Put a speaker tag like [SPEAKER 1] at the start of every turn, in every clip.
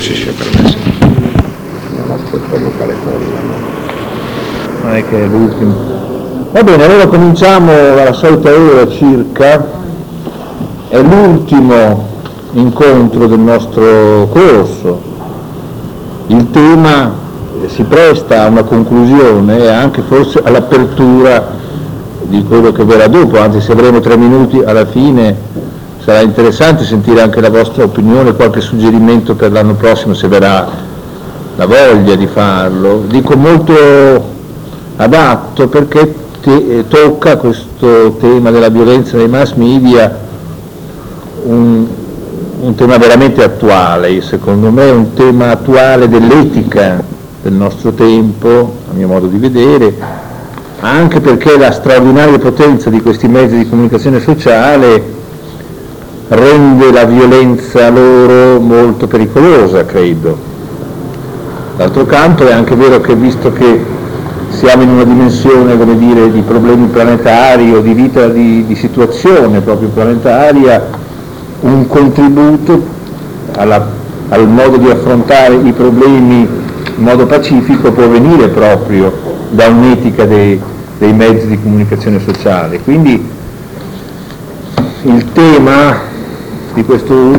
[SPEAKER 1] Sì, permesso.
[SPEAKER 2] Non è che è l'ultimo. Va bene, allora cominciamo alla solita ora circa. È l'ultimo incontro del nostro corso. Il tema si presta a una conclusione e anche forse all'apertura di quello che verrà dopo, anzi se avremo 3 minuti alla fine sarà interessante sentire anche la vostra opinione, qualche suggerimento per l'anno prossimo se verrà la voglia di farlo. Dico molto adatto perché tocca questo tema della violenza nei mass media, un tema veramente attuale, secondo me un tema attuale dell'etica del nostro tempo, a mio modo di vedere, anche perché la straordinaria potenza di questi mezzi di comunicazione sociale rende la violenza loro molto pericolosa, credo. D'altro canto è anche vero che, visto che siamo in una dimensione, come dire, di problemi planetari o di vita di situazione proprio planetaria, un contributo al modo di affrontare i problemi in modo pacifico può venire proprio da un'etica dei mezzi di comunicazione sociale. Quindi il tema di questo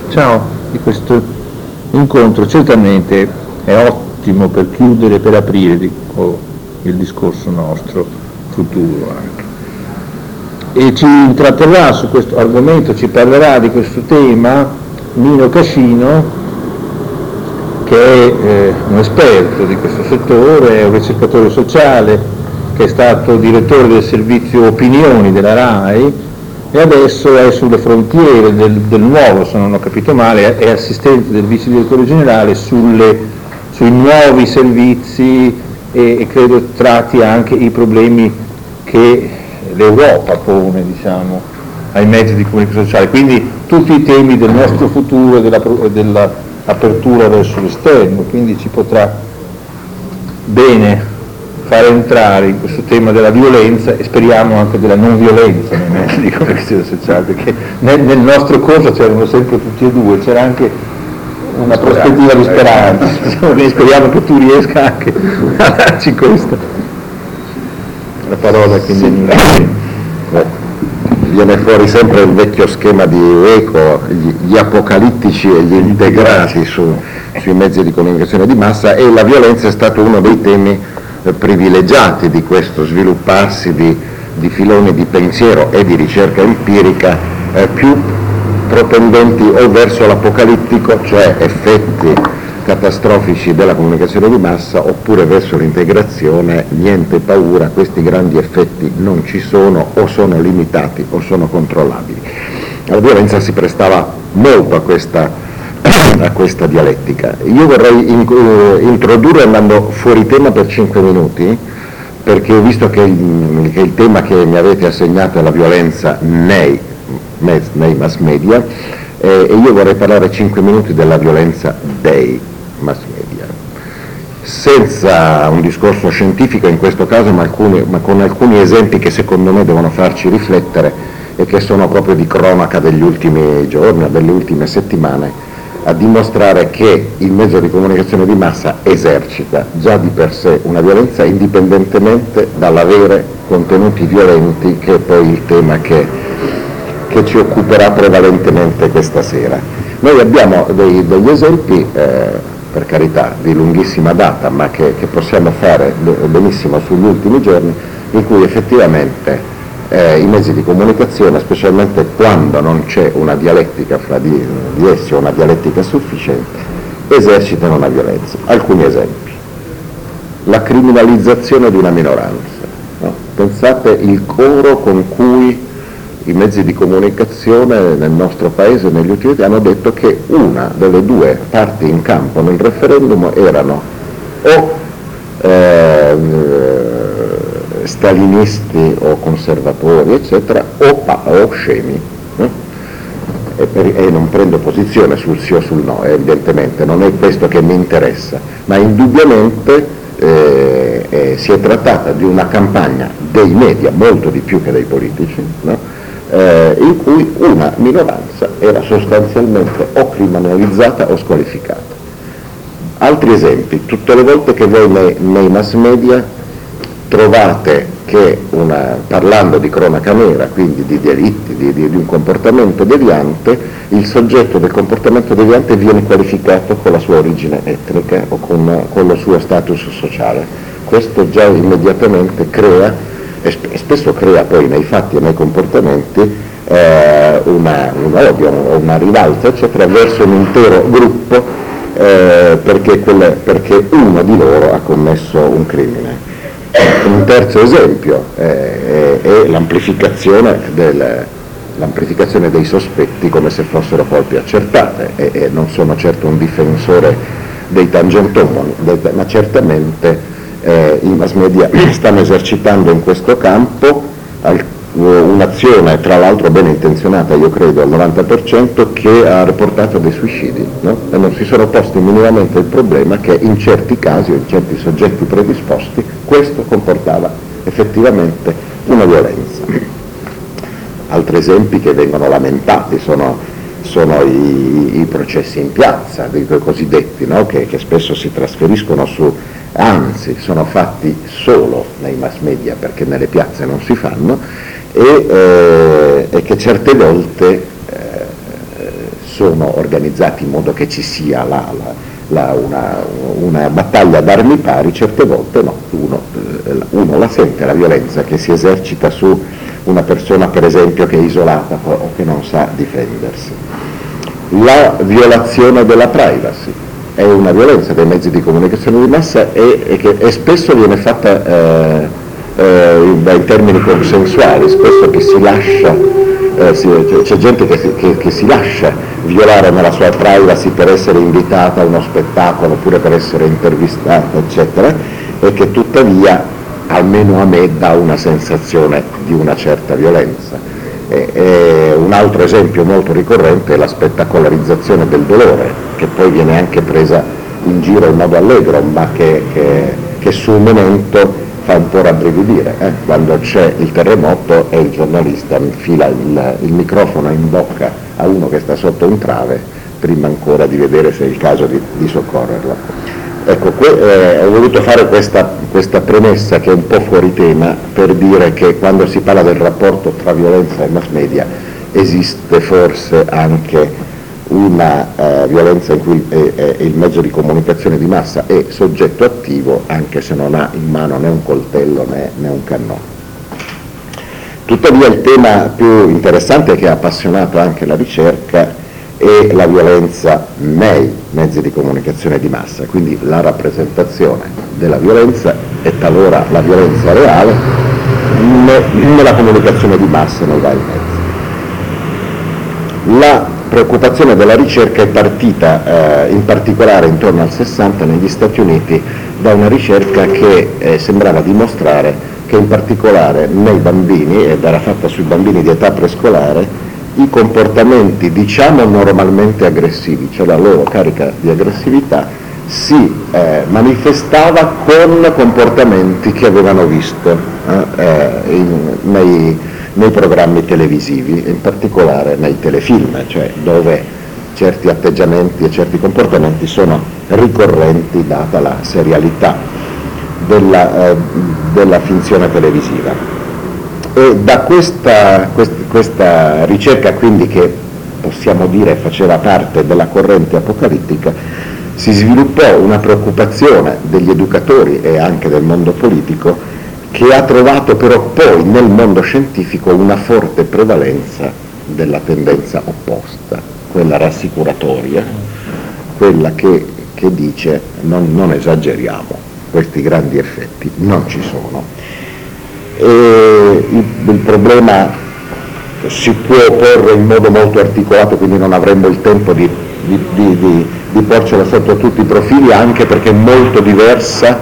[SPEAKER 2] incontro certamente è ottimo per chiudere, per aprire il discorso nostro futuro anche. E ci intratterrà su questo argomento, ci parlerà di questo tema Nino Cascino, che è un esperto di questo settore, è un ricercatore sociale, che è stato direttore del servizio opinioni della RAI e adesso è sulle frontiere del nuovo, se non ho capito male, è assistente del vice direttore generale sui nuovi servizi e credo tratti anche i problemi che l'Europa pone, diciamo, ai mezzi di comunicazione sociale, quindi tutti i temi del nostro futuro e dell'apertura verso l'esterno, quindi ci potrà bene fare entrare in questo tema della violenza e speriamo anche della non violenza nei mezzi di comunicazione sociale, perché nel nostro corso c'erano sempre tutti e due, c'era anche una prospettiva di speranza, quindi speriamo che tu riesca anche a darci questa. La parola che
[SPEAKER 3] viene fuori sempre il vecchio schema di Eco, gli apocalittici e gli integrati sui mezzi di comunicazione di massa, e la violenza è stato uno dei temi privilegiati di questo svilupparsi di filoni di pensiero e di ricerca empirica più propendenti o verso l'apocalittico, cioè effetti catastrofici della comunicazione di massa, oppure verso l'integrazione, niente paura, questi grandi effetti non ci sono o sono limitati o sono controllabili. La violenza si prestava molto a questa dialettica. Io vorrei introdurre andando fuori tema per 5 minuti, perché ho visto che il tema che mi avete assegnato è la violenza nei mass media, e io vorrei parlare 5 minuti della violenza dei mass media, senza un discorso scientifico in questo caso, ma con alcuni esempi che secondo me devono farci riflettere e che sono proprio di cronaca degli ultimi giorni, delle ultime settimane, a dimostrare che il mezzo di comunicazione di massa esercita già di per sé una violenza indipendentemente dall'avere contenuti violenti, che è poi il tema che ci occuperà prevalentemente questa sera. Noi abbiamo degli esempi, per carità, di lunghissima data, ma che possiamo fare benissimo sugli ultimi giorni, in cui effettivamente i mezzi di comunicazione, specialmente quando non c'è una dialettica fra di essi o una dialettica sufficiente, esercitano una violenza. Alcuni esempi. La criminalizzazione di una minoranza. No? Pensate il coro con cui i mezzi di comunicazione nel nostro paese negli ultimi anni hanno detto che una delle due parti in campo nel referendum erano o stalinisti o conservatori, eccetera, o scemi. E non prendo posizione sul sì o sul no, evidentemente, non è questo che mi interessa, ma indubbiamente si è trattata di una campagna dei media, molto di più che dei politici, no? In cui una minoranza era sostanzialmente o criminalizzata o squalificata. Altri esempi: tutte le volte che voi nei mass media trovate che parlando di cronaca nera, quindi di delitti, di un comportamento deviante, il soggetto del comportamento deviante viene qualificato con la sua origine etnica o con lo suo status sociale. Questo già immediatamente crea, e spesso crea poi nei fatti e nei comportamenti, un odio o una rivalsa, eccetera, verso un intero gruppo, perché uno di loro ha commesso un crimine. Un terzo esempio è l'amplificazione dei sospetti come se fossero colpe accertate, e non sono certo un difensore dei tangentomoni, ma certamente i mass media stanno esercitando in questo campo un'azione, tra l'altro ben intenzionata, io credo al 90%, che ha riportato dei suicidi, no? E non si sono posti minimamente il problema che in certi casi o in certi soggetti predisposti questo comportava effettivamente una violenza. Altri esempi che vengono lamentati sono i processi in piazza, i cosiddetti, no? che spesso si trasferiscono anzi sono fatti solo nei mass media perché nelle piazze non si fanno, e che certe volte sono organizzati in modo che ci sia una battaglia d'armi pari. Certe volte no, uno la sente la violenza che si esercita su una persona, per esempio, che è isolata o che non sa difendersi. La violazione della privacy è una violenza dei mezzi di comunicazione di massa e spesso viene fatta in termini consensuali, spesso che si lascia, c'è gente che si lascia violare nella sua privacy per essere invitata a uno spettacolo oppure per essere intervistata, eccetera, e che tuttavia, almeno a me, dà una sensazione di una certa violenza. Un altro esempio molto ricorrente è la spettacolarizzazione del dolore, che poi viene anche presa in giro in modo allegro, ma che sul momento fa un po' rabbrividire, quando c'è il terremoto e il giornalista infila il microfono in bocca a uno che sta sotto un trave prima ancora di vedere se è il caso di soccorrerlo. Ecco, ho voluto fare questa premessa che è un po' fuori tema per dire che quando si parla del rapporto tra violenza e mass media esiste forse anche una violenza in cui il mezzo di comunicazione di massa è soggetto attivo, anche se non ha in mano né un coltello né un cannone. Tuttavia il tema più interessante che ha appassionato anche la ricerca è la violenza nei mezzi di comunicazione di massa, quindi la rappresentazione della violenza e talora la violenza reale nella comunicazione di massa nei vari mezzi. La preoccupazione della ricerca è partita in particolare intorno al 60 negli Stati Uniti da una ricerca che sembrava dimostrare che in particolare nei bambini, ed era fatta sui bambini di età prescolare, i comportamenti diciamo normalmente aggressivi, cioè la loro carica di aggressività, si manifestava con comportamenti che avevano visto nei programmi televisivi, in particolare nei telefilm, cioè dove certi atteggiamenti e certi comportamenti sono ricorrenti data la serialità della finzione televisiva. E da questa ricerca, quindi, che possiamo dire faceva parte della corrente apocalittica, si sviluppò una preoccupazione degli educatori e anche del mondo politico, che ha trovato però poi nel mondo scientifico una forte prevalenza della tendenza opposta, quella rassicuratoria, quella che dice non esageriamo, questi grandi effetti non ci sono. E il problema si può porre in modo molto articolato, quindi non avremmo il tempo di porcelo sotto tutti i profili, anche perché è molto diversa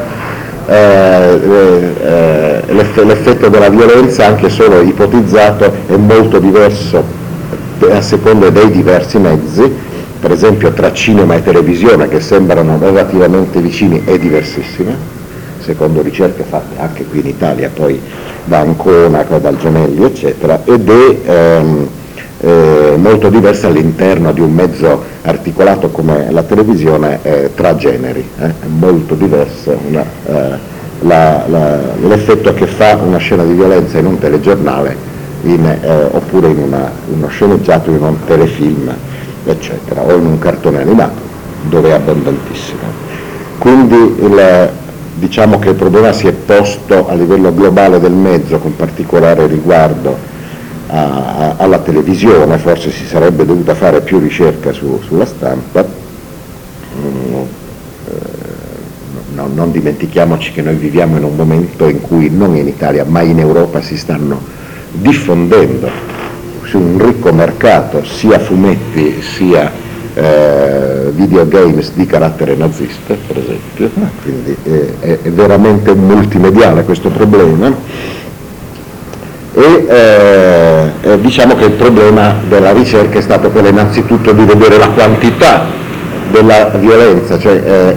[SPEAKER 3] l'effetto della violenza, anche solo ipotizzato, è molto diverso a seconda dei diversi mezzi. Per esempio tra cinema e televisione, che sembrano relativamente vicini, è diversissima, secondo ricerche fatte anche qui in Italia, poi da Ancona, dal Gemelli, eccetera, ed molto diversa all'interno di un mezzo articolato come la televisione tra generi, molto diversa l'effetto che fa una scena di violenza in un telegiornale oppure in uno sceneggiato, in un telefilm, eccetera, o in un cartone animato, dove è abbondantissimo. Quindi diciamo che il problema si è posto a livello globale del mezzo, con particolare riguardo alla televisione. Forse si sarebbe dovuta fare più ricerca sulla stampa. Non dimentichiamoci che noi viviamo in un momento in cui non in Italia ma in Europa si stanno diffondendo su un ricco mercato sia fumetti sia videogames di carattere nazista, per esempio, quindi è veramente multimediale questo problema. E diciamo che il problema della ricerca è stato quello innanzitutto di vedere la quantità della violenza, cioè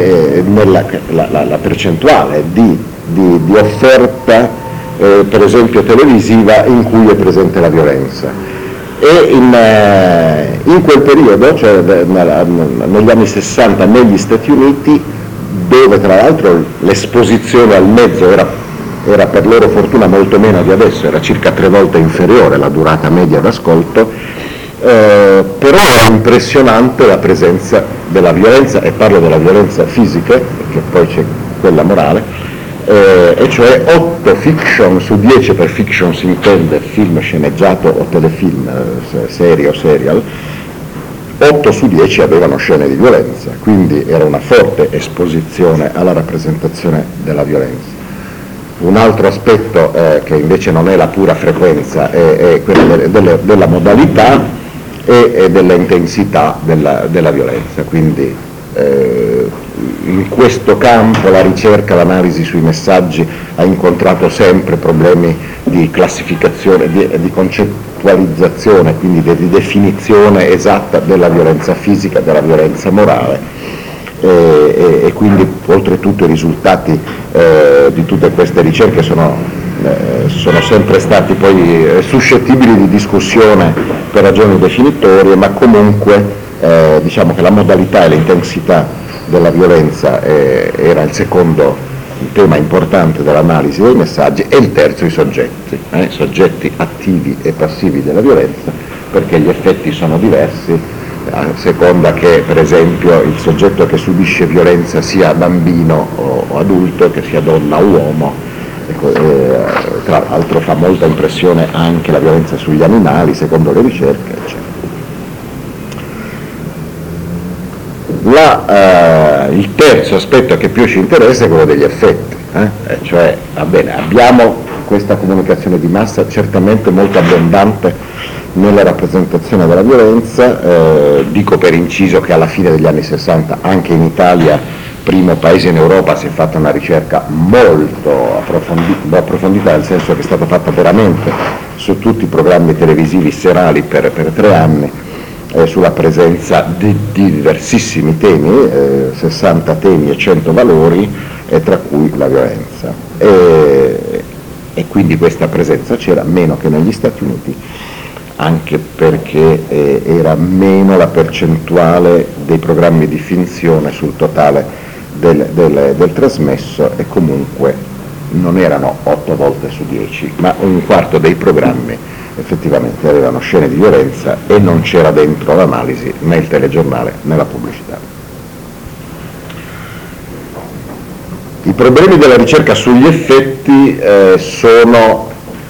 [SPEAKER 3] la percentuale di offerta per esempio televisiva in cui è presente la violenza. E in quel periodo, cioè negli anni 60 negli Stati Uniti, dove tra l'altro l'esposizione al mezzo era per loro fortuna molto meno di adesso, era circa 3 volte inferiore la durata media d'ascolto, però era impressionante la presenza della violenza, e parlo della violenza fisica, perché poi c'è quella morale, e cioè 8 fiction su 10, per fiction si intende film sceneggiato o telefilm, serie o serial, 8 su 10 avevano scene di violenza, quindi era una forte esposizione alla rappresentazione della violenza. Un altro aspetto che invece non è la pura frequenza, è quello della modalità e della intensità della violenza, quindi in questo campo la ricerca, l'analisi sui messaggi ha incontrato sempre problemi di classificazione, di concettualizzazione, quindi di definizione esatta della violenza fisica, della violenza morale, e quindi oltretutto i risultati di tutte queste ricerche sono sempre stati poi suscettibili di discussione per ragioni definitorie, ma comunque diciamo che la modalità e l'intensità della violenza era il secondo tema importante dell'analisi dei messaggi, e il terzo i soggetti attivi e passivi della violenza, perché gli effetti sono diversi a seconda che per esempio il soggetto che subisce violenza sia bambino o adulto, che sia donna o uomo. Tra l'altro fa molta impressione anche la violenza sugli animali, secondo le ricerche, eccetera. Il terzo aspetto che più ci interessa è quello degli effetti, cioè va bene, abbiamo questa comunicazione di massa certamente molto abbondante nella rappresentazione della violenza, dico per inciso che alla fine degli anni 60 anche in Italia, primo paese in Europa, si è fatta una ricerca molto approfondita, nel senso che è stata fatta veramente su tutti i programmi televisivi serali per 3 anni, sulla presenza di diversissimi temi, 60 temi e 100 valori, tra cui la violenza. E quindi questa presenza c'era meno che negli Stati Uniti, anche perché era meno la percentuale dei programmi di finzione sul totale del trasmesso, e comunque non erano 8 volte su 10, ma un quarto dei programmi effettivamente avevano scene di violenza, e non c'era dentro l'analisi né il telegiornale né la pubblicità. I problemi della ricerca sugli effetti sono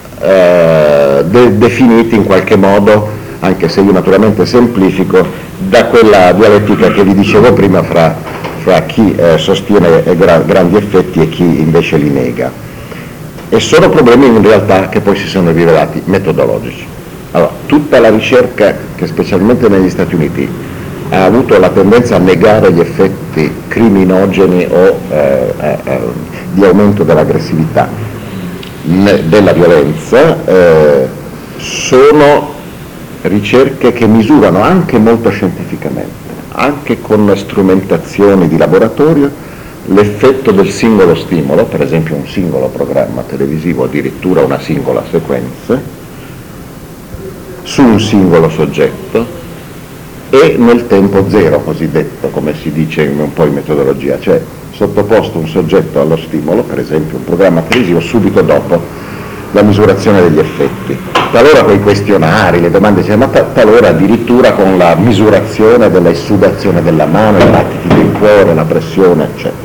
[SPEAKER 3] definiti in qualche modo, anche se io naturalmente semplifico, da quella dialettica che vi dicevo prima fra chi sostiene grandi effetti e chi invece li nega. E sono problemi in realtà che poi si sono rivelati metodologici. Allora, tutta la ricerca, che specialmente negli Stati Uniti ha avuto la tendenza a negare gli effetti criminogeni o di aumento dell'aggressività, della violenza, sono ricerche che misurano anche molto scientificamente, anche con strumentazioni di laboratorio, l'effetto del singolo stimolo, per esempio un singolo programma televisivo, addirittura una singola sequenza, su un singolo soggetto e nel tempo zero cosiddetto, come si dice un po' in metodologia, cioè sottoposto un soggetto allo stimolo, per esempio un programma televisivo, subito dopo la misurazione degli effetti, talora con i questionari, le domande, ma talora addirittura con la misurazione della essudazione della mano, i battiti del cuore, la pressione, eccetera.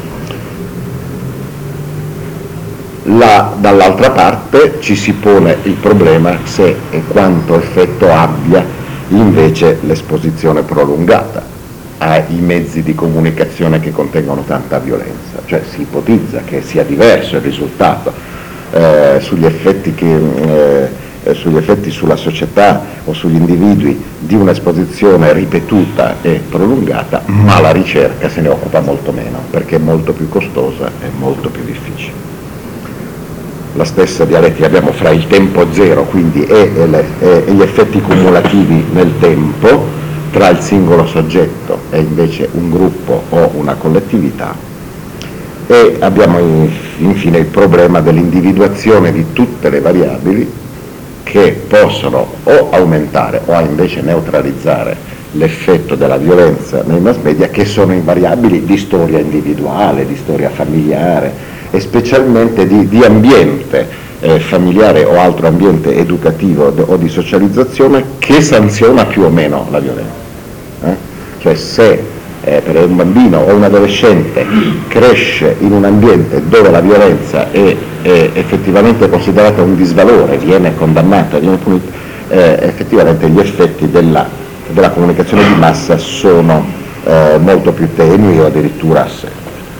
[SPEAKER 3] Dall'altra parte ci si pone il problema se e quanto effetto abbia invece l'esposizione prolungata ai mezzi di comunicazione che contengono tanta violenza, cioè si ipotizza che sia diverso il risultato sugli effetti sulla società o sugli individui di un'esposizione ripetuta e prolungata, ma la ricerca se ne occupa molto meno perché è molto più costosa e molto più difficile. La stessa dialettica abbiamo fra il tempo zero, quindi e gli effetti cumulativi nel tempo tra il singolo soggetto e invece un gruppo o una collettività, e abbiamo infine il problema dell'individuazione di tutte le variabili che possono o aumentare o invece neutralizzare l'effetto della violenza nei mass media, che sono variabili di storia individuale, di storia familiare, e specialmente di ambiente familiare o altro ambiente educativo o di socializzazione che sanziona più o meno la violenza. Cioè se per un bambino o un adolescente cresce in un ambiente dove la violenza è effettivamente considerata un disvalore, viene condannata, viene punita, effettivamente gli effetti della comunicazione di massa sono molto più tenui o addirittura assenti.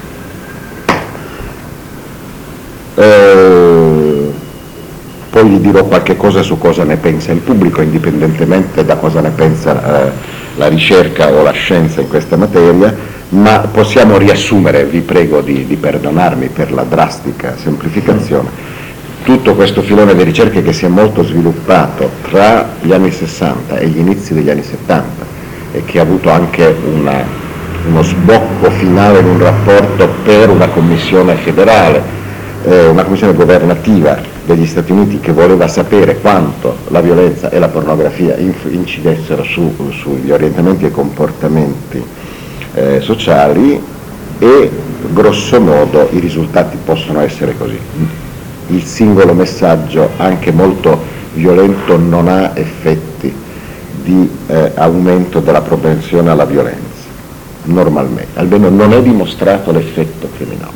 [SPEAKER 3] Poi gli dirò qualche cosa su cosa ne pensa il pubblico, indipendentemente da cosa ne pensa la ricerca o la scienza in questa materia, ma possiamo riassumere, vi prego di perdonarmi per la drastica semplificazione, tutto questo filone di ricerche che si è molto sviluppato tra gli anni 60 e gli inizi degli anni 70 e che ha avuto anche uno sbocco finale in un rapporto per una commissione federale, una commissione governativa degli Stati Uniti che voleva sapere quanto la violenza e la pornografia incidessero sugli orientamenti e comportamenti sociali, e grosso modo i risultati possono essere così. Il singolo messaggio, anche molto violento, non ha effetti di aumento della propensione alla violenza, normalmente, almeno non è dimostrato l'effetto criminoso.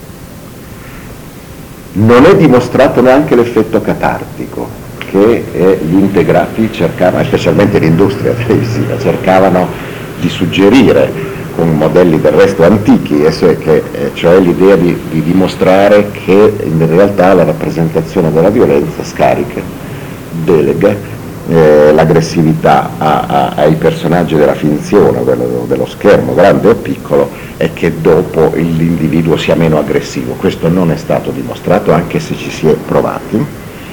[SPEAKER 3] Non è dimostrato neanche l'effetto catartico che gli integrati cercavano, specialmente l'industria televisiva, cercavano di suggerire con modelli del resto antichi, cioè l'idea di dimostrare che in realtà la rappresentazione della violenza scarica, delega l'aggressività ai personaggi della finzione, dello schermo, grande o piccolo, e che dopo l'individuo sia meno aggressivo. Questo non è stato dimostrato, anche se ci si è provati.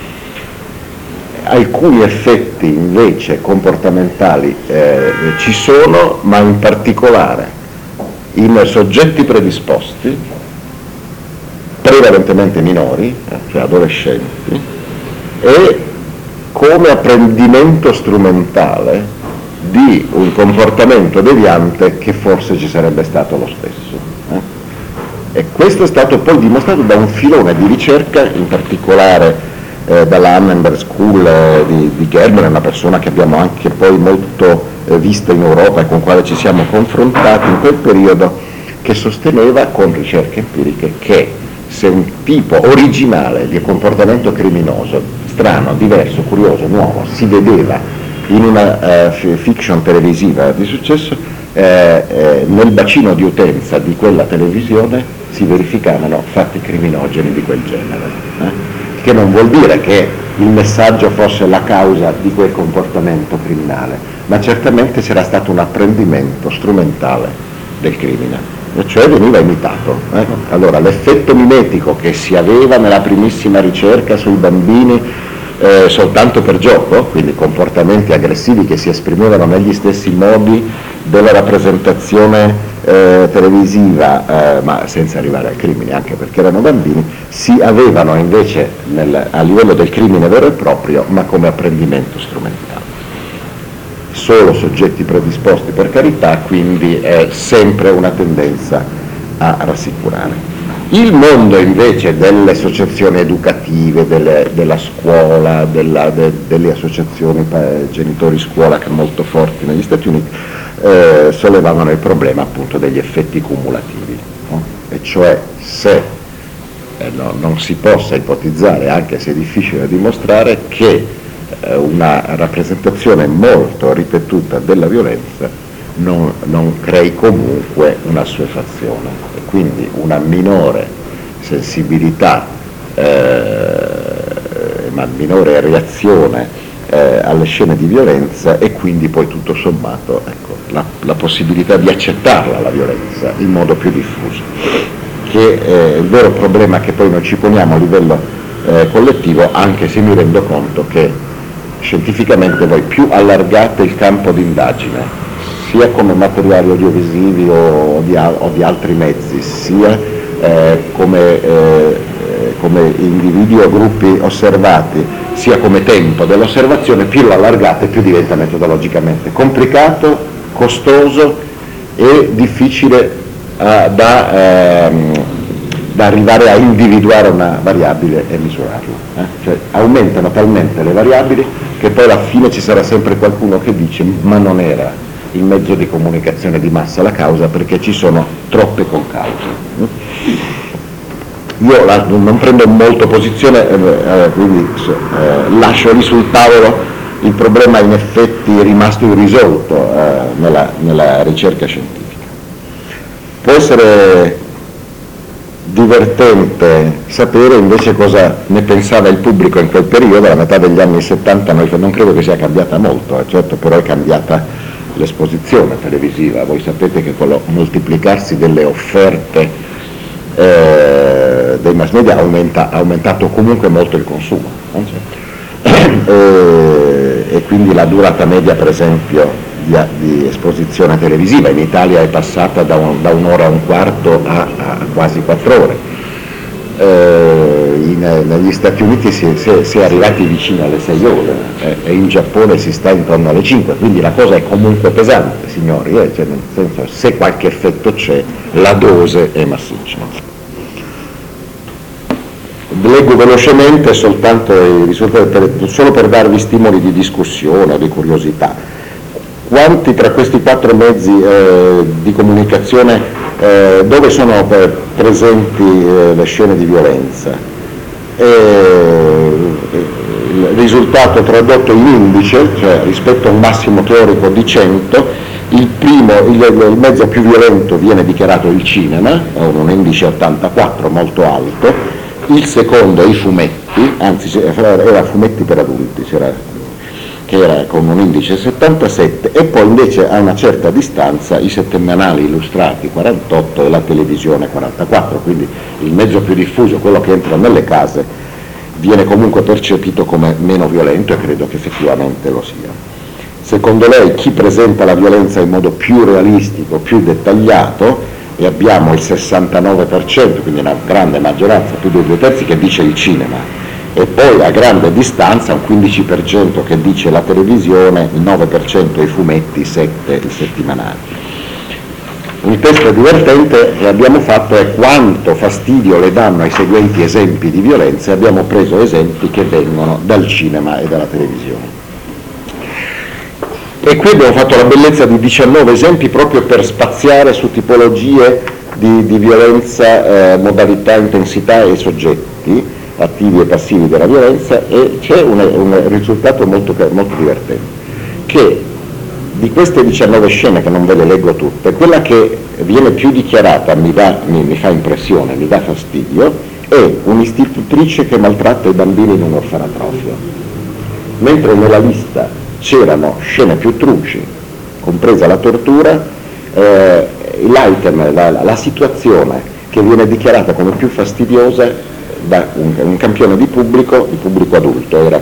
[SPEAKER 3] Alcuni effetti invece comportamentali ci sono, ma in particolare in soggetti predisposti, prevalentemente minori, cioè adolescenti, e come apprendimento strumentale di un comportamento deviante che forse ci sarebbe stato lo stesso. E questo è stato poi dimostrato da un filone di ricerca, in particolare dalla Annenberg School di Gerber, una persona che abbiamo anche poi molto vista in Europa e con quale ci siamo confrontati in quel periodo, che sosteneva con ricerche empiriche che se un tipo originale di comportamento criminoso, strano, diverso, curioso, nuovo, si vedeva in una fiction televisiva di successo, nel bacino di utenza di quella televisione si verificavano fatti criminogeni di quel genere. Che non vuol dire che il messaggio fosse la causa di quel comportamento criminale, ma certamente c'era stato un apprendimento strumentale del crimine, cioè veniva imitato. Allora l'effetto mimetico che si aveva nella primissima ricerca sui bambini soltanto per gioco, quindi comportamenti aggressivi che si esprimevano negli stessi modi della rappresentazione televisiva, ma senza arrivare ai crimini, anche perché erano bambini, si avevano invece a livello del crimine vero e proprio, ma come apprendimento strumentale. Solo soggetti predisposti, per carità, quindi è sempre una tendenza a rassicurare. Il mondo invece delle associazioni educative, della scuola, delle associazioni genitori scuola, che sono molto forti negli Stati Uniti, sollevavano il problema appunto degli effetti cumulativi, no? E cioè se non si possa ipotizzare, anche se è difficile da dimostrare, che una rappresentazione molto ripetuta della violenza non crei comunque una assuefazione, e quindi una minore sensibilità, ma minore reazione alle scene di violenza, e quindi poi tutto sommato, ecco, la possibilità di accettarla la violenza in modo più diffuso, che è il vero problema che poi noi ci poniamo a livello collettivo, anche se mi rendo conto che scientificamente voi più allargate il campo di indagine, sia come materiali audiovisivi o di altri mezzi, sia come individui o gruppi osservati, sia come tempo dell'osservazione, più lo allargate più diventa metodologicamente complicato, costoso e difficile da arrivare a individuare una variabile e misurarla. Cioè aumentano talmente le variabili che poi alla fine ci sarà sempre qualcuno che dice ma non era il mezzo di comunicazione di massa la causa, perché ci sono troppe concause. Io non prendo molto posizione, quindi lascio lì sul tavolo il problema in effetti rimasto irrisolto nella ricerca scientifica. Può essere divertente sapere invece cosa ne pensava il pubblico in quel periodo, alla metà degli anni 70, non credo che sia cambiata molto, certo, però è cambiata l'esposizione televisiva. Voi sapete che con lo moltiplicarsi delle offerte dei mass media ha aumentato comunque molto il consumo, e quindi la durata media, per esempio, di esposizione televisiva in Italia è passata da un'ora e un quarto a quasi 4 ore. Negli Stati Uniti si è arrivati vicino alle 6 ore, e in Giappone si sta intorno alle 5, quindi la cosa è comunque pesante, signori, cioè nel senso, se qualche effetto c'è, la dose è massiccia. Leggo velocemente soltanto i risultati, solo per darvi stimoli di discussione o di curiosità. Quanti tra questi 4 mezzi di comunicazione dove sono presenti le scene di violenza? Il risultato tradotto in indice, cioè rispetto a un massimo teorico di 100, il mezzo più violento viene dichiarato il cinema, con un indice 84 molto alto. Il secondo i fumetti, anzi era fumetti per adulti, che era con un indice 77, e poi invece a una certa distanza i settimanali illustrati 48 e la televisione 44, quindi il mezzo più diffuso, quello che entra nelle case, viene comunque percepito come meno violento, e credo che effettivamente lo sia. Secondo lei chi presenta la violenza in modo più realistico, più dettagliato? E abbiamo il 69%, quindi una grande maggioranza, più di 2/3, che dice il cinema, e poi a grande distanza un 15% che dice la televisione, il 9% i fumetti, 7% i settimanali. Un test divertente che abbiamo fatto è quanto fastidio le danno ai seguenti esempi di violenza, e abbiamo preso esempi che vengono dal cinema e dalla televisione. E qui abbiamo fatto la bellezza di 19 esempi proprio per spaziare su tipologie di violenza, modalità, intensità e soggetti attivi e passivi della violenza, e c'è un risultato molto divertente, che di queste 19 scene, che non ve le leggo tutte, quella che viene più dichiarata mi fa impressione, mi dà fastidio, è un'istitutrice che maltratta i bambini in un orfanatrofio, mentre nella lista c'erano scene più truci, compresa la tortura, l'item, la situazione che viene dichiarata come più fastidiosa da un campione di pubblico adulto, era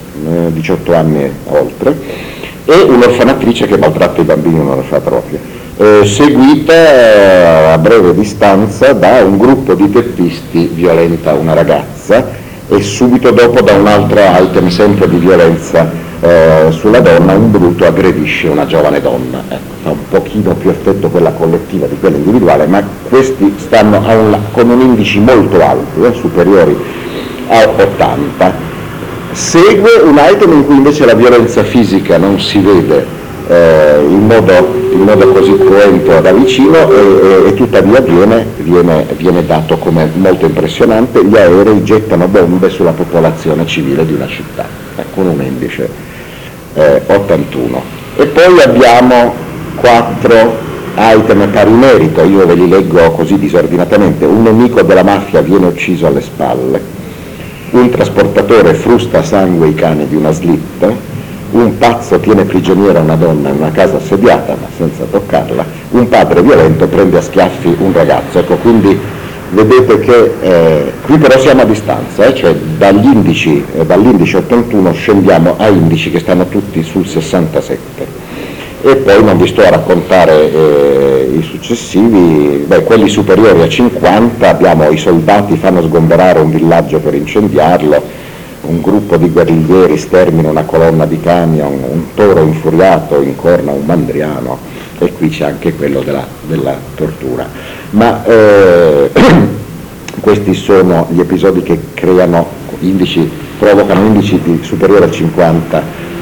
[SPEAKER 3] 18 anni e oltre, e un'orfanatrice che maltratta i bambini in un orfanatrofio. seguita a breve distanza da un gruppo di teppisti violenta una ragazza e subito dopo da un altro item sempre di violenza sulla donna, un bruto aggredisce una giovane donna. Ecco, fa un pochino più effetto quella collettiva di quella individuale, ma questi stanno con un indice molto alto, superiori a 80. Segue un item in cui invece la violenza fisica non si vede in modo così cruento da vicino e tuttavia viene dato come molto impressionante: gli aerei gettano bombe sulla popolazione civile di una città, con un indice 81. E poi abbiamo 4 item pari merito, io ve li leggo così disordinatamente. Un nemico della mafia viene ucciso alle spalle, un trasportatore frusta a sangue i cani di una slitta, un pazzo tiene prigioniera una donna in una casa assediata ma senza toccarla, un padre violento prende a schiaffi un ragazzo. Ecco, quindi vedete che qui però siamo a distanza, cioè dall'indice 81 scendiamo a indici che stanno tutti sul 67. E poi non vi sto a raccontare i successivi, quelli superiori a 50, abbiamo i soldati fanno sgomberare un villaggio per incendiarlo, un gruppo di guerriglieri stermina una colonna di camion, un toro infuriato incorna un mandriano, e qui c'è anche quello della tortura. Ma questi sono gli episodi che provocano indici superiori a 50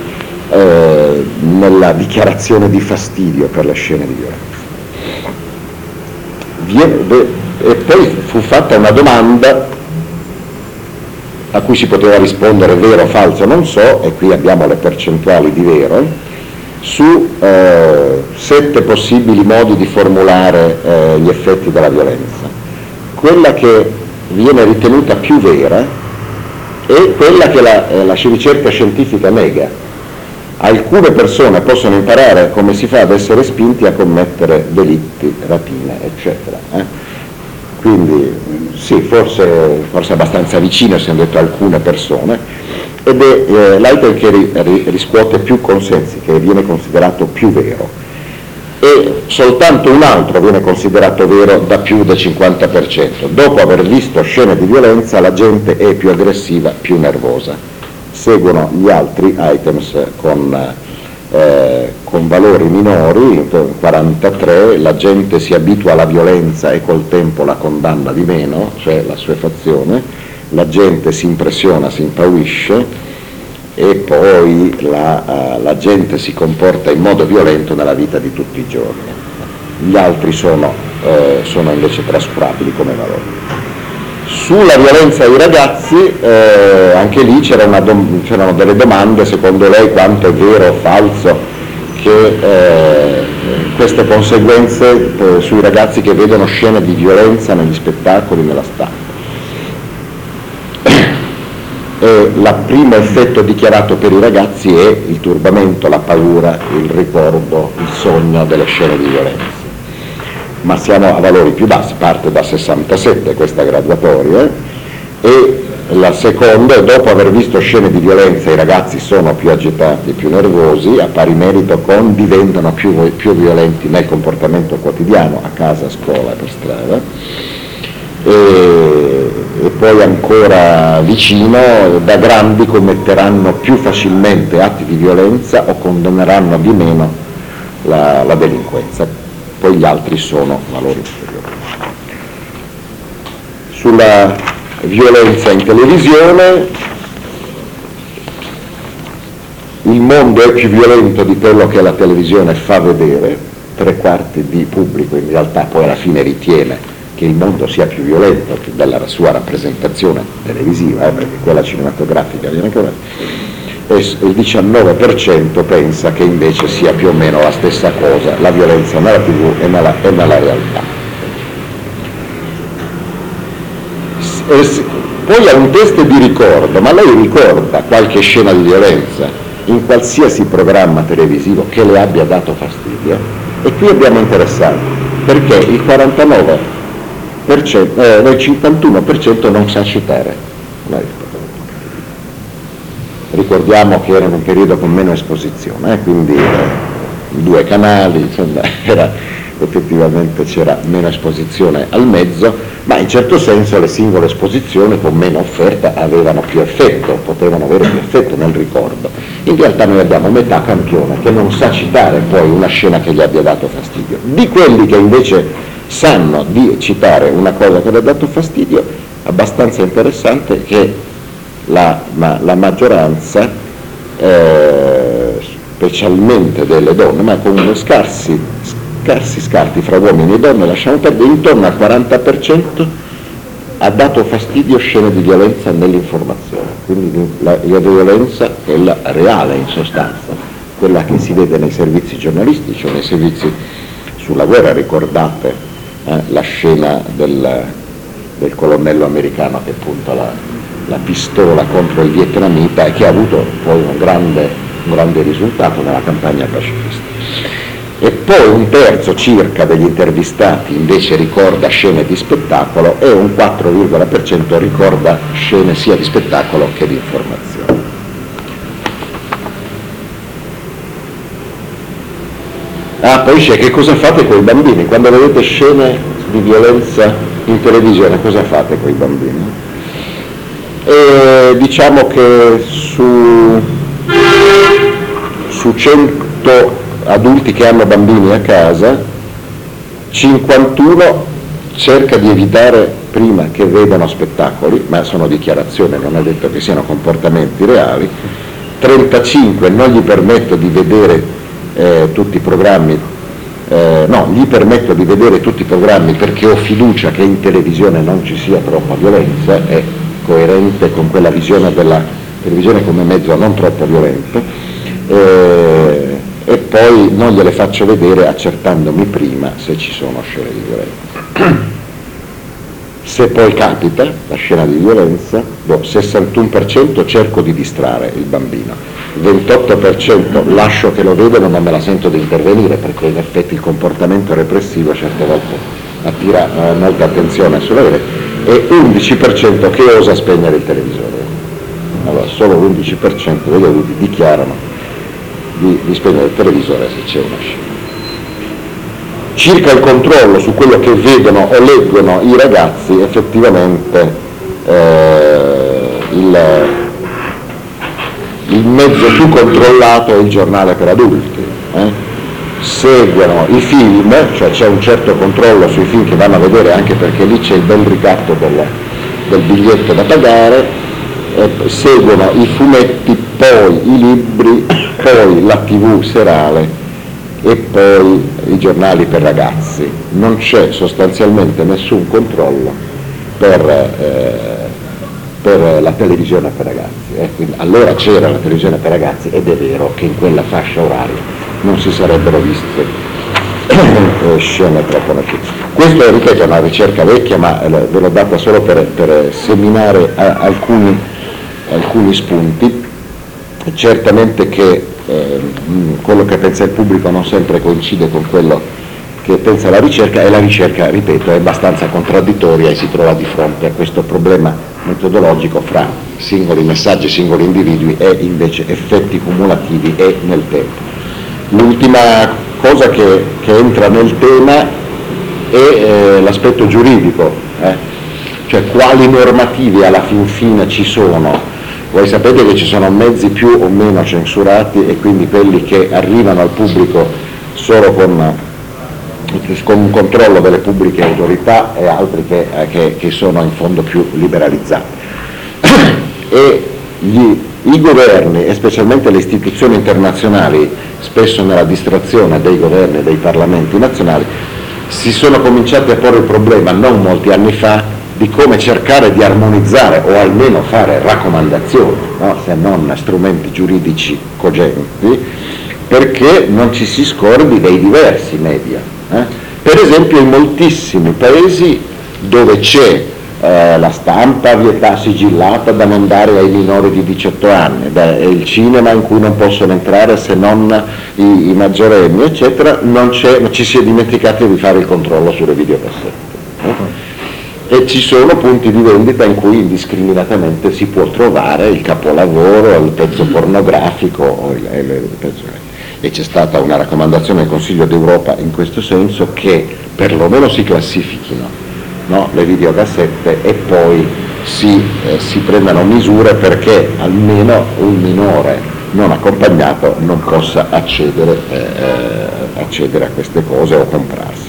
[SPEAKER 3] nella dichiarazione di fastidio per le scene di violenza. E poi fu fatta una domanda a cui si poteva rispondere vero o falso, non so, e qui abbiamo le percentuali di vero, su 7 possibili modi di formulare gli effetti della violenza. Quella che viene ritenuta più vera è quella che la ricerca scientifica nega. Alcune persone possono imparare come si fa ad essere spinti a commettere delitti, rapine, eccetera. Quindi sì, forse abbastanza vicino, si hanno detto alcune persone, ed è l'item che riscuote più consensi, che viene considerato più vero, e soltanto un altro viene considerato vero da più del 50%. Dopo aver visto scene di violenza la gente è più aggressiva, più nervosa. Seguono gli altri items con valori minori, 43, la gente si abitua alla violenza e col tempo la condanna di meno, cioè la assuefazione, la gente si impressiona, si impaurisce, e poi la gente si comporta in modo violento nella vita di tutti i giorni. Gli altri sono invece trascurabili come valori. Sulla violenza ai ragazzi, anche lì c'erano delle domande: secondo lei quanto è vero o falso che queste conseguenze sui ragazzi che vedono scene di violenza negli spettacoli, nella stampa. Il primo effetto dichiarato per i ragazzi è il turbamento, la paura, il ricordo, il sogno delle scene di violenza. Ma siamo a valori più bassi, parte da 67 questa graduatoria, e la seconda è: dopo aver visto scene di violenza i ragazzi sono più agitati, più nervosi, a pari merito con diventano più violenti nel comportamento quotidiano, a casa, a scuola, per strada, e poi ancora vicino, da grandi commetteranno più facilmente atti di violenza o condanneranno di meno la delinquenza. Poi gli altri sono valori superiori. Sulla violenza in televisione, il mondo è più violento di quello che la televisione fa vedere, 3/4 di pubblico in realtà poi alla fine ritiene che il mondo sia più violento della sua rappresentazione televisiva, perché quella cinematografica viene chiamata. E il 19% pensa che invece sia più o meno la stessa cosa, la violenza nella TV e nella realtà. Poi ha un test di ricordo, ma lei ricorda qualche scena di violenza in qualsiasi programma televisivo che le abbia dato fastidio? E qui abbiamo interessato, perché il 51% non sa citare la risposta. Ricordiamo che era in un periodo con meno esposizione, quindi 2 canali, insomma, effettivamente c'era meno esposizione al mezzo, ma in certo senso le singole esposizioni con meno offerta avevano più effetto, potevano avere più effetto nel ricordo. In realtà noi abbiamo metà campione che non sa citare poi una scena che gli abbia dato fastidio. Di quelli che invece sanno di citare una cosa che gli ha dato fastidio, abbastanza interessante che la maggioranza, specialmente delle donne, ma con scarsi scarti fra uomini e donne, lasciamo perdere, intorno al 40% ha dato fastidio scene di violenza nell'informazione, quindi la violenza, quella reale in sostanza, quella che si vede nei servizi giornalistici o nei servizi sulla guerra. Ricordate la scena del colonnello americano che punta la pistola contro il vietnamita e che ha avuto poi un grande risultato nella campagna pacifista. E poi un terzo circa degli intervistati invece ricorda scene di spettacolo e un 4,% ricorda scene sia di spettacolo che di informazione. Poi c'è che cosa fate con i bambini? Quando vedete scene di violenza in televisione, cosa fate con i bambini? Diciamo che su 100 adulti che hanno bambini a casa, 51 cerca di evitare prima che vedano spettacoli, ma sono dichiarazioni, non è detto che siano comportamenti reali, 35 non gli permetto di vedere tutti i programmi, gli permetto di vedere tutti i programmi perché ho fiducia che in televisione non ci sia troppa violenza, è coerente con quella visione della televisione come mezzo non troppo violento, e poi non gliele faccio vedere accertandomi prima se ci sono scene di violenza. Se poi capita la scena di violenza, 61% cerco di distrarre il bambino, 28% lascio che lo vedano, non me la sento di intervenire perché in effetti il comportamento repressivo certe volte attira molta attenzione sulla rete, e 11% che osa spegnere il televisore. Allora solo l'11% degli adulti dichiarano di spegnere il televisore se c'è una scena. Circa il controllo su quello che vedono o leggono i ragazzi, effettivamente il mezzo più controllato è il giornale per adulti. Seguono i film, cioè c'è un certo controllo sui film che vanno a vedere, anche perché lì c'è il bel ricatto del biglietto da pagare, seguono i fumetti, poi i libri, poi la TV serale e poi i giornali per ragazzi. Non c'è sostanzialmente nessun controllo per la televisione per ragazzi. Quindi, allora c'era la televisione per ragazzi ed è vero che in quella fascia oraria non si sarebbero viste scene troppo notevoli. Questo, ripeto, è una ricerca vecchia, ma ve l'ho data solo per seminare alcuni spunti. Certamente che quello che pensa il pubblico non sempre coincide con quello che pensa la ricerca, e la ricerca, ripeto, è abbastanza contraddittoria e si trova di fronte a questo problema metodologico fra singoli messaggi, singoli individui e invece effetti cumulativi e nel tempo. L'ultima cosa che entra nel tema è l'aspetto giuridico, cioè quali normativi alla fin fine ci sono. Voi sapete che ci sono mezzi più o meno censurati e quindi quelli che arrivano al pubblico solo con un controllo delle pubbliche autorità e altri che sono in fondo più liberalizzati. E i governi, e specialmente le istituzioni internazionali, spesso nella distrazione dei governi e dei parlamenti nazionali, si sono cominciati a porre il problema non molti anni fa di come cercare di armonizzare o almeno fare raccomandazioni, se non strumenti giuridici cogenti, perché non ci si scordi dei diversi media. Per esempio in moltissimi paesi dove c'è la stampa sigillata da non dare ai minori di 18 anni, il cinema in cui non possono entrare se non i maggiorenni, eccetera, non ci si è dimenticati di fare il controllo sulle videocassette. E ci sono punti di vendita in cui indiscriminatamente si può trovare il capolavoro, il pezzo pornografico o il pezzo. e c'è stata una raccomandazione del Consiglio d'Europa in questo senso, che perlomeno si classifichino, no, le videocassette e poi si prendano misure perché almeno un minore non accompagnato non possa accedere a queste cose o comprarsene.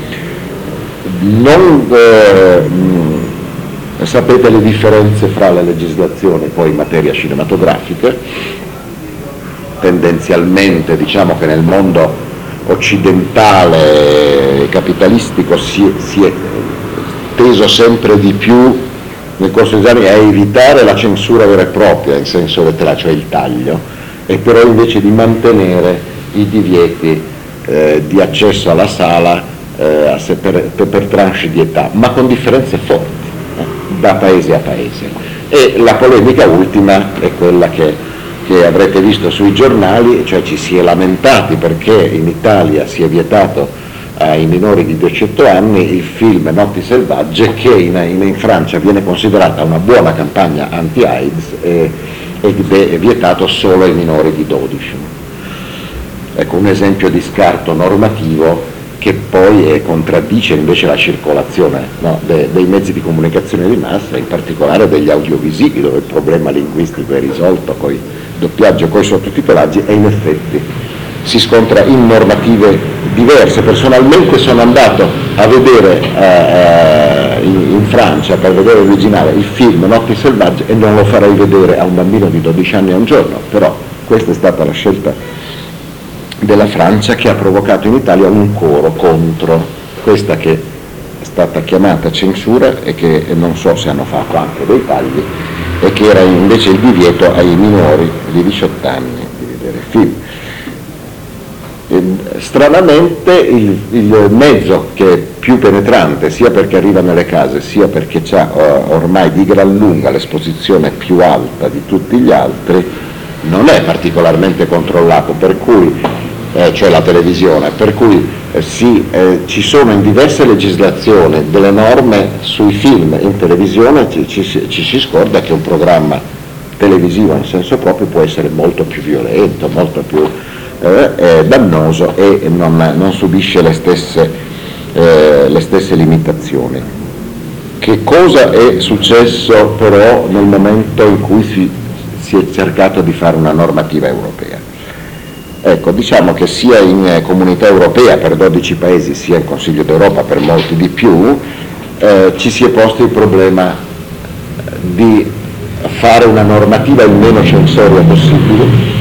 [SPEAKER 3] Sapete le differenze fra le legislazioni poi in materia cinematografica. Tendenzialmente diciamo che nel mondo occidentale capitalistico si è teso sempre di più nel corso degli anni a evitare la censura vera e propria in senso letterale, cioè il taglio, e però invece di mantenere i divieti di accesso alla sala per tranche di età, ma con differenze forti da paese a paese. E la polemica ultima è quella che avrete visto sui giornali, cioè ci si è lamentati perché in Italia si è vietato ai minori di 18 anni il film Notti selvagge, che in Francia viene considerata una buona campagna anti-AIDS ed è vietato solo ai minori di 12. Ecco un esempio di scarto normativo che poi contraddice invece la circolazione, no, dei mezzi di comunicazione di massa, in particolare degli audiovisivi, dove il problema linguistico è risolto con il doppiaggio e con i sottotitolaggi, e in effetti si scontra in normative diverse. Personalmente sono andato a vedere in Francia, per vedere l'originale, il film Notti selvagge, e non lo farei vedere a un bambino di 12 anni a un giorno, però questa è stata la scelta della Francia, che ha provocato in Italia un coro contro questa che è stata chiamata censura e che non so se hanno fatto anche dei tagli, e che era invece il divieto ai minori di 18 anni di vedere film. Stranamente il mezzo che è più penetrante, sia perché arriva nelle case, sia perché ha ormai di gran lunga l'esposizione più alta di tutti gli altri, non è particolarmente controllato, per cui cioè la televisione, per cui ci sono in diverse legislazioni delle norme sui film in televisione. Ci si scorda che un programma televisivo in senso proprio può essere molto più violento, molto più dannoso, e non subisce le stesse limitazioni. Che cosa è successo però nel momento in cui si è cercato di fare una normativa europea? Ecco, diciamo che sia in Comunità Europea per 12 paesi, sia in Consiglio d'Europa per molti di più, ci si è posto il problema di fare una normativa il meno censoria possibile.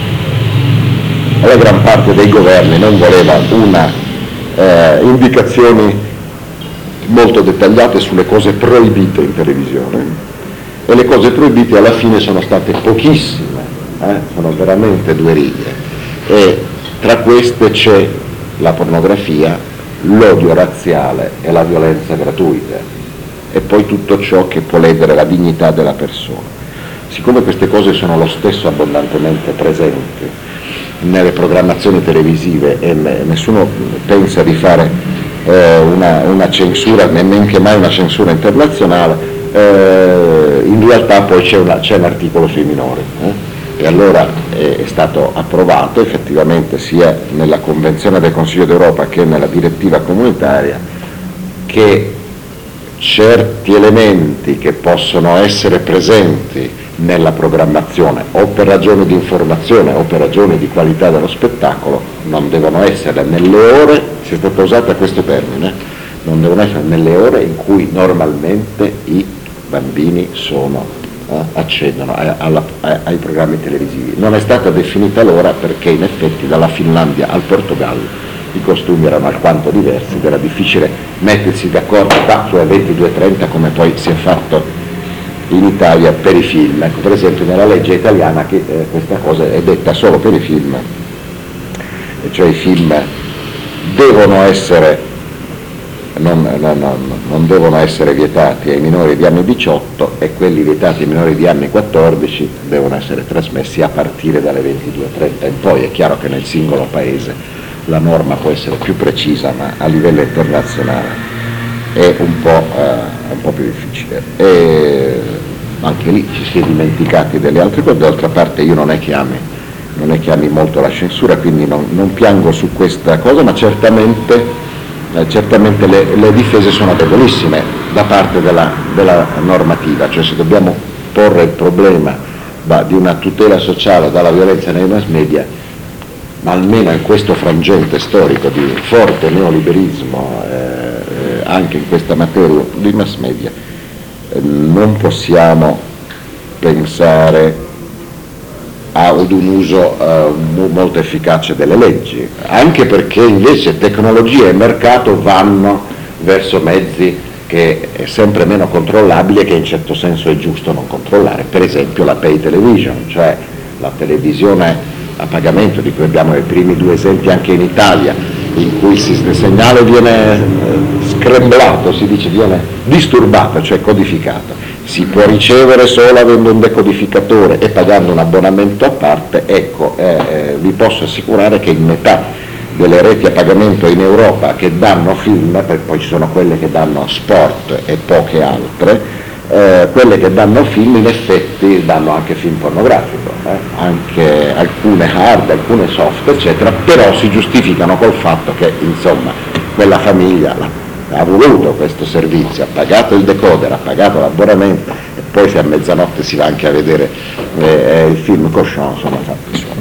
[SPEAKER 3] La gran parte dei governi non voleva indicazioni molto dettagliate sulle cose proibite in televisione, e le cose proibite alla fine sono state pochissime, sono veramente 2 righe. E tra queste c'è la pornografia, l'odio razziale e la violenza gratuita, e poi tutto ciò che può ledere la dignità della persona. Siccome queste cose sono lo stesso abbondantemente presenti nelle programmazioni televisive e nessuno pensa di fare una censura, neanche mai una censura internazionale, in realtà poi c'è un articolo sui minori. E allora è stato approvato effettivamente sia nella Convenzione del Consiglio d'Europa che nella direttiva comunitaria che certi elementi che possono essere presenti nella programmazione o per ragioni di informazione o per ragioni di qualità dello spettacolo non devono essere nelle ore, c'è stato usato questo termine, non devono essere nelle ore in cui normalmente i bambini accedono ai programmi televisivi. Non è stata definita l'ora perché in effetti dalla Finlandia al Portogallo i costumi erano alquanto diversi ed era difficile mettersi d'accordo su 22:30 come poi si è fatto in Italia per i film. Ecco, per esempio nella legge italiana che questa cosa è detta solo per i film, e cioè i film devono essere non devono essere vietati ai minori di anni 18 e quelli vietati ai minori di anni 14 devono essere trasmessi a partire dalle 22:30 in poi. È chiaro che nel singolo paese la norma può essere più precisa, ma a livello internazionale è un po' più difficile. E anche lì ci si è dimenticati delle altre cose. D'altra parte io non è che ami non è che ami molto la censura, quindi non piango su questa cosa, ma certamente le difese sono debolissime da parte della normativa, cioè se dobbiamo porre il problema di una tutela sociale dalla violenza nei mass media, ma almeno in questo frangente storico di forte neoliberismo, anche in questa materia di mass media, non possiamo pensare ad un uso molto efficace delle leggi, anche perché invece tecnologia e mercato vanno verso mezzi che è sempre meno controllabile, che in certo senso è giusto non controllare, per esempio la pay television, cioè la televisione a pagamento, di cui abbiamo i primi 2 esempi anche in Italia, in cui il segnale viene scrembolato, si dice viene disturbato, cioè codificato, si può ricevere solo avendo un decodificatore e pagando un abbonamento a parte. Ecco, vi posso assicurare che in metà delle reti a pagamento in Europa che danno film, perché poi ci sono quelle che danno sport e poche altre, quelle che danno film in effetti danno anche film pornografico, anche alcune hard, alcune soft, eccetera, però si giustificano col fatto che insomma quella famiglia ha voluto questo servizio, ha pagato il decoder, ha pagato l'abbonamento e poi se a mezzanotte si va anche a vedere il film cochon, sono fatti suoni.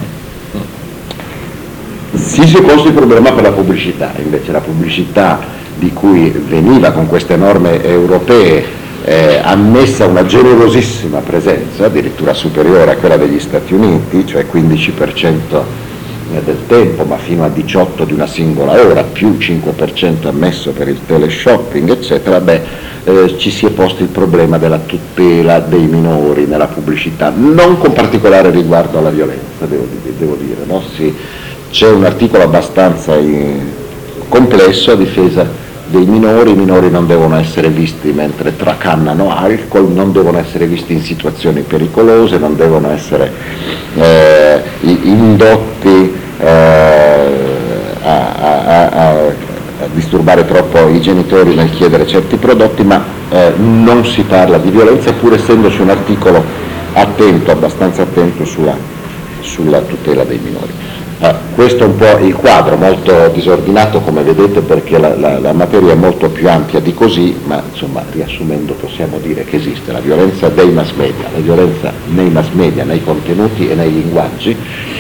[SPEAKER 3] Si è posto il problema per la pubblicità, invece la pubblicità di cui veniva con queste norme europee ammessa una generosissima presenza, addirittura superiore a quella degli Stati Uniti, cioè 15% del tempo, ma fino a 18 di una singola ora, più 5% ammesso per il teleshopping, eccetera, ci si è posto il problema della tutela dei minori nella pubblicità, non con particolare riguardo alla violenza, devo dire, no? C'è un articolo abbastanza complesso a difesa dei minori. I minori non devono essere visti mentre tracannano alcol, non devono essere visti in situazioni pericolose, non devono essere indotti a disturbare troppo i genitori nel chiedere certi prodotti, ma non si parla di violenza, pur essendoci un articolo attento, abbastanza attento sulla tutela dei minori. Questo è un po' il quadro, molto disordinato come vedete, perché la materia è molto più ampia di così, ma insomma riassumendo possiamo dire che esiste la violenza dei mass media, la violenza nei mass media, nei contenuti e nei linguaggi,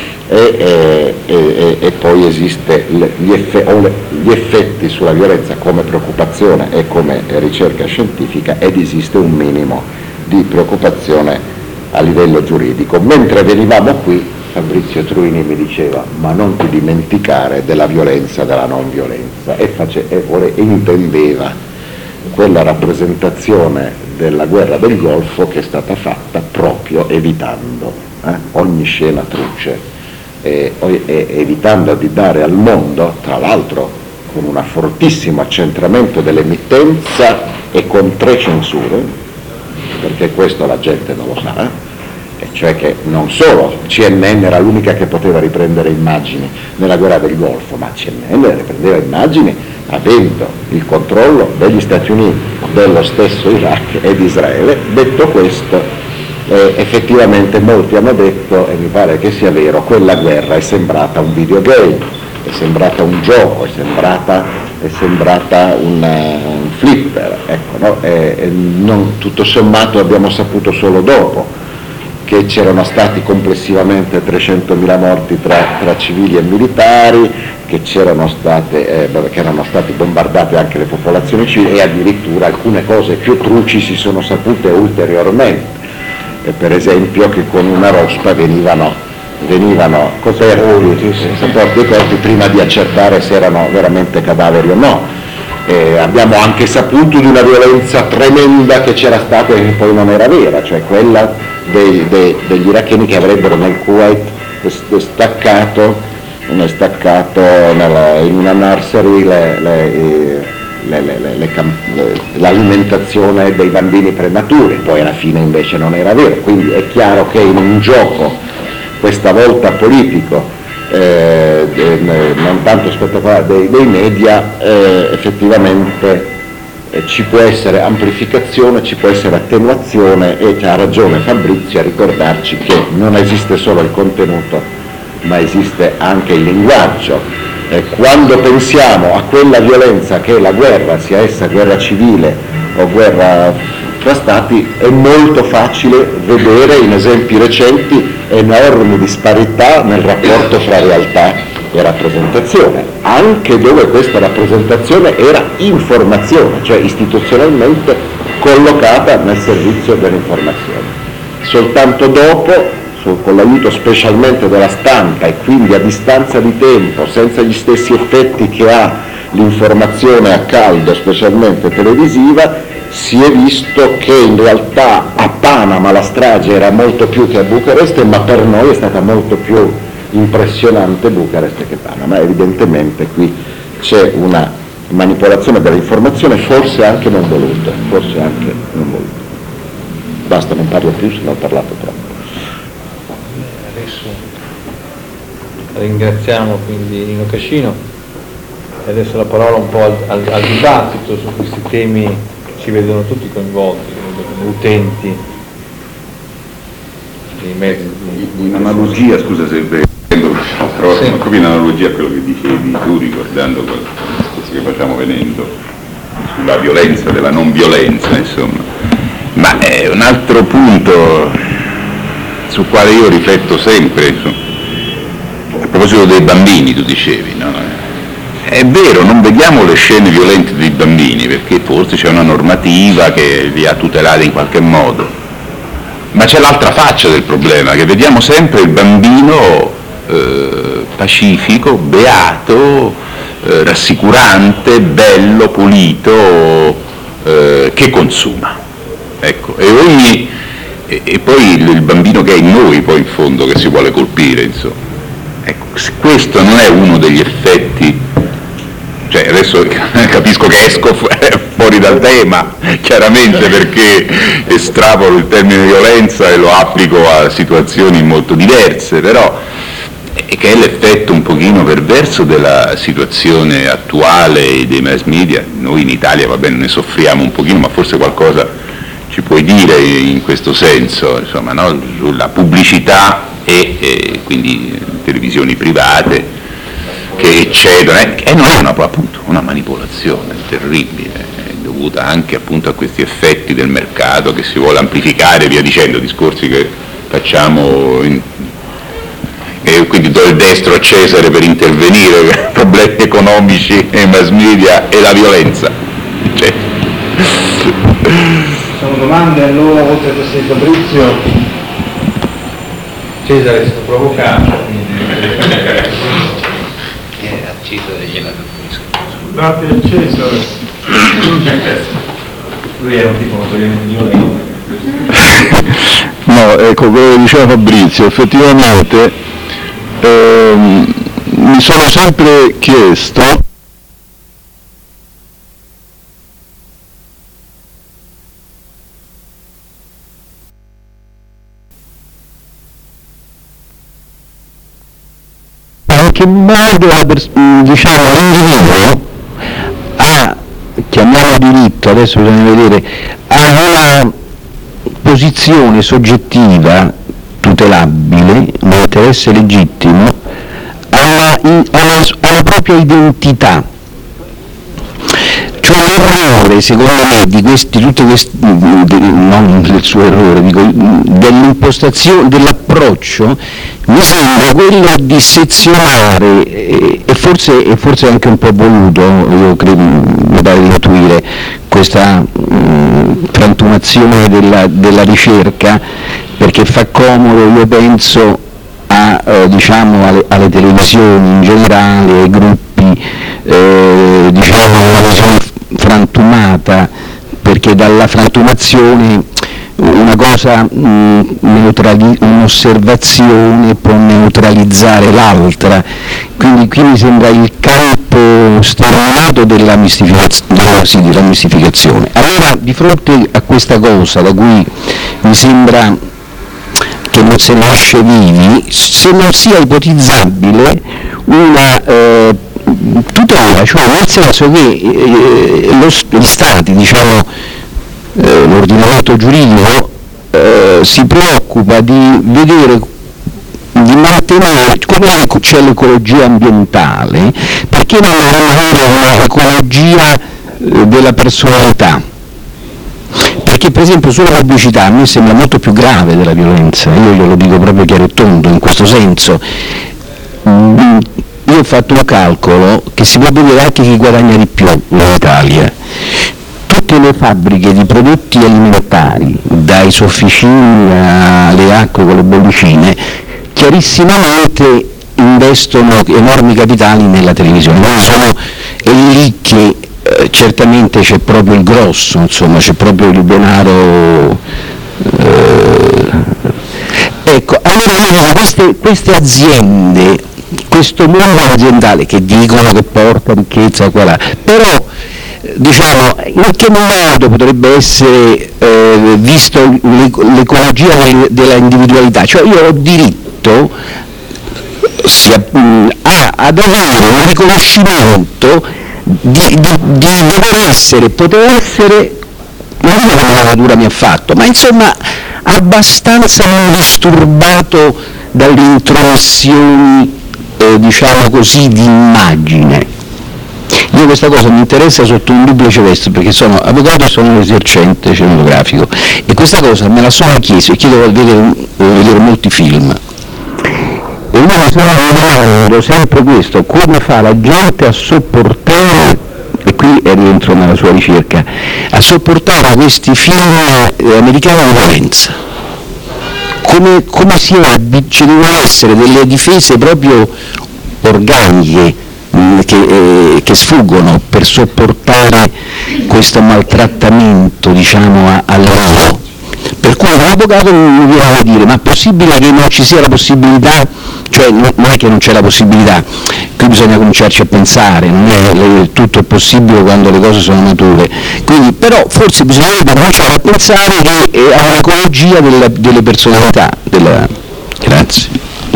[SPEAKER 3] e poi esiste gli effetti sulla violenza come preoccupazione e come ricerca scientifica, ed esiste un minimo di preoccupazione a livello giuridico. Mentre venivamo qui Fabrizio Truini mi diceva: ma non ti dimenticare della violenza, della non violenza, e intendeva quella rappresentazione della guerra del Golfo che è stata fatta proprio evitando ogni scena truce, evitando di dare al mondo, tra l'altro con un fortissimo accentramento dell'emittenza e con 3 censure, perché questo la gente non lo sa, e cioè che non solo CNN era l'unica che poteva riprendere immagini nella guerra del Golfo, ma CNN riprendeva immagini avendo il controllo degli Stati Uniti, dello stesso Iraq e di Israele. Detto questo, effettivamente molti hanno detto, e mi pare che sia vero, quella guerra è sembrata un videogame, è sembrata un gioco, è sembrata un flipper, ecco, no? Non, tutto sommato abbiamo saputo solo dopo che c'erano stati complessivamente 300.000 morti tra civili e militari, che erano state bombardate anche le popolazioni civili, e addirittura alcune cose più truci si sono sapute ulteriormente, per esempio che con una rospa venivano coperti i corpi prima di accertare se erano veramente cadaveri o no. Abbiamo anche saputo di una violenza tremenda che c'era stata e che poi non era vera, cioè quella degli iracheni che avrebbero nel Kuwait staccato in una nursery l'alimentazione dei bambini prematuri, poi alla fine invece non era vero. Quindi è chiaro che in un gioco, questa volta politico, non tanto spettacolare dei media, effettivamente ci può essere amplificazione, ci può essere attenuazione, e ha ragione Fabrizio a ricordarci che non esiste solo il contenuto ma esiste anche il linguaggio. Quando pensiamo a quella violenza che è la guerra, sia essa guerra civile o guerra tra stati, è molto facile vedere in esempi recenti enormi disparità nel rapporto fra realtà e rappresentazione, anche dove questa rappresentazione era informazione, cioè istituzionalmente collocata nel servizio dell'informazione. Soltanto dopo, con l'aiuto specialmente della stampa e quindi a distanza di tempo, senza gli stessi effetti che ha l'informazione a caldo, specialmente televisiva, si è visto che in realtà a Panama la strage era molto più che a Bucarest, ma per noi è stata molto più impressionante Bucarest che Panama. Evidentemente qui c'è una manipolazione dell'informazione, forse anche non voluta, Basta, non parlo più, se ne ho parlato troppo.
[SPEAKER 1] Adesso ringraziamo quindi Nino Cascino e adesso la parola un po' al dibattito su questi temi che ci vedono tutti coinvolti, come utenti dei mezzi.
[SPEAKER 4] In analogia, scusa se però sì, proprio in analogia a quello che dicevi tu, ricordando il discorso che facciamo venendo sulla violenza della non violenza, insomma, ma è un altro punto sul quale io rifletto sempre, insomma. A proposito dei bambini, tu dicevi, no? È vero, non vediamo le scene violente dei bambini perché forse c'è una normativa che li ha tutelati in qualche modo, ma c'è l'altra faccia del problema, che vediamo sempre il bambino pacifico, beato, rassicurante, bello, pulito, che consuma. Ecco, e poi il bambino che è in noi, poi in fondo, che si vuole colpire, insomma. Ecco, questo non è uno degli effetti, cioè adesso capisco che esco fuori dal tema, chiaramente, perché estrapolo il termine violenza e lo applico a situazioni molto diverse, però che è l'effetto un pochino perverso della situazione attuale dei mass media. Noi in Italia, va bene, ne soffriamo un pochino, ma forse qualcosa ci puoi dire in questo senso, insomma, no? Sulla pubblicità e quindi televisioni private che eccedono, e non è appunto una manipolazione terribile, dovuta anche appunto a questi effetti del mercato che si vuole amplificare, via dicendo, discorsi che facciamo e quindi do il destro a Cesare per intervenire, problemi economici e mass media e la violenza. Cioè.
[SPEAKER 1] Sono domande allora, oltre a queste di Fabrizio? Cesare è stato provocato, Cesare gliela
[SPEAKER 5] Scusate il Cesare.
[SPEAKER 1] Lui era un tipo notoriamente violento.
[SPEAKER 6] No, ecco, quello che diceva Fabrizio, effettivamente mi sono sempre chiesto in che modo diciamo, l'individuo ha, chiamiamolo diritto, adesso bisogna vedere, ha una posizione soggettiva tutelabile, un interesse legittimo alla propria identità. Cioè l'errore, secondo me, di tutti questi, non del suo errore, dico, dell'impostazione, dell'approccio, mi sembra quello di sezionare, e forse anche un po' voluto, io credo, mi pare di intuire, questa frantumazione della ricerca, perché fa comodo, io penso, diciamo, alle televisioni in generale, ai gruppi, diciamo, una visione frantumata, perché dalla frantumazione una cosa, un'osservazione può neutralizzare l'altra, quindi qui mi sembra il campo sterminato della mistificazione. Allora, di fronte a questa cosa, da cui mi sembra che non se ne esce vivi, se non sia ipotizzabile una tutela, cioè nel senso che gli Stati, diciamo, l'ordinamento giuridico si preoccupa di vedere mantenere, come c'è l'ecologia ambientale, perché non avere un'ecologia della personalità? Perché per esempio sulla pubblicità a me sembra molto più grave della violenza, io glielo dico proprio chiaro e tondo in questo senso. Io ho fatto un calcolo che si può vedere anche chi guadagna di più in Italia. Tutte le fabbriche di prodotti alimentari, dai sofficini alle acque con le bollicine, chiarissimamente investono enormi capitali nella televisione. È lì che certamente c'è proprio il grosso, insomma, c'è proprio il denaro. Ecco, allora queste aziende, questo mondo aziendale che dicono che porta ricchezza qua là, però diciamo in che modo potrebbe essere visto l'ecologia della individualità? Cioè io ho diritto ad avere un riconoscimento di poter essere, non dico come la natura mi ha fatto, ma insomma abbastanza non disturbato dalle intromissioni diciamo così di immagine. Io questa cosa mi interessa sotto un duplice veste, perché sono avvocato e sono un esercente cinematografico, e questa cosa me la sono chiesto e chiedo di vedere molti film. E io mi sono domandando sempre questo: come fa la gente a sopportare, e qui rientro nella sua ricerca, a sopportare questi film americani di violenza? Come ci devono essere delle difese proprio organiche che sfuggono per sopportare questo maltrattamento, diciamo, al lavoro. Per cui l'avvocato mi viene a dire: ma è possibile che non ci sia la possibilità? Cioè non è che non c'è la possibilità, qui bisogna cominciarci a pensare, non è tutto è possibile quando le cose sono mature, quindi però forse bisognerebbe cominciare a pensare che a un'ecologia delle personalità. Grazie.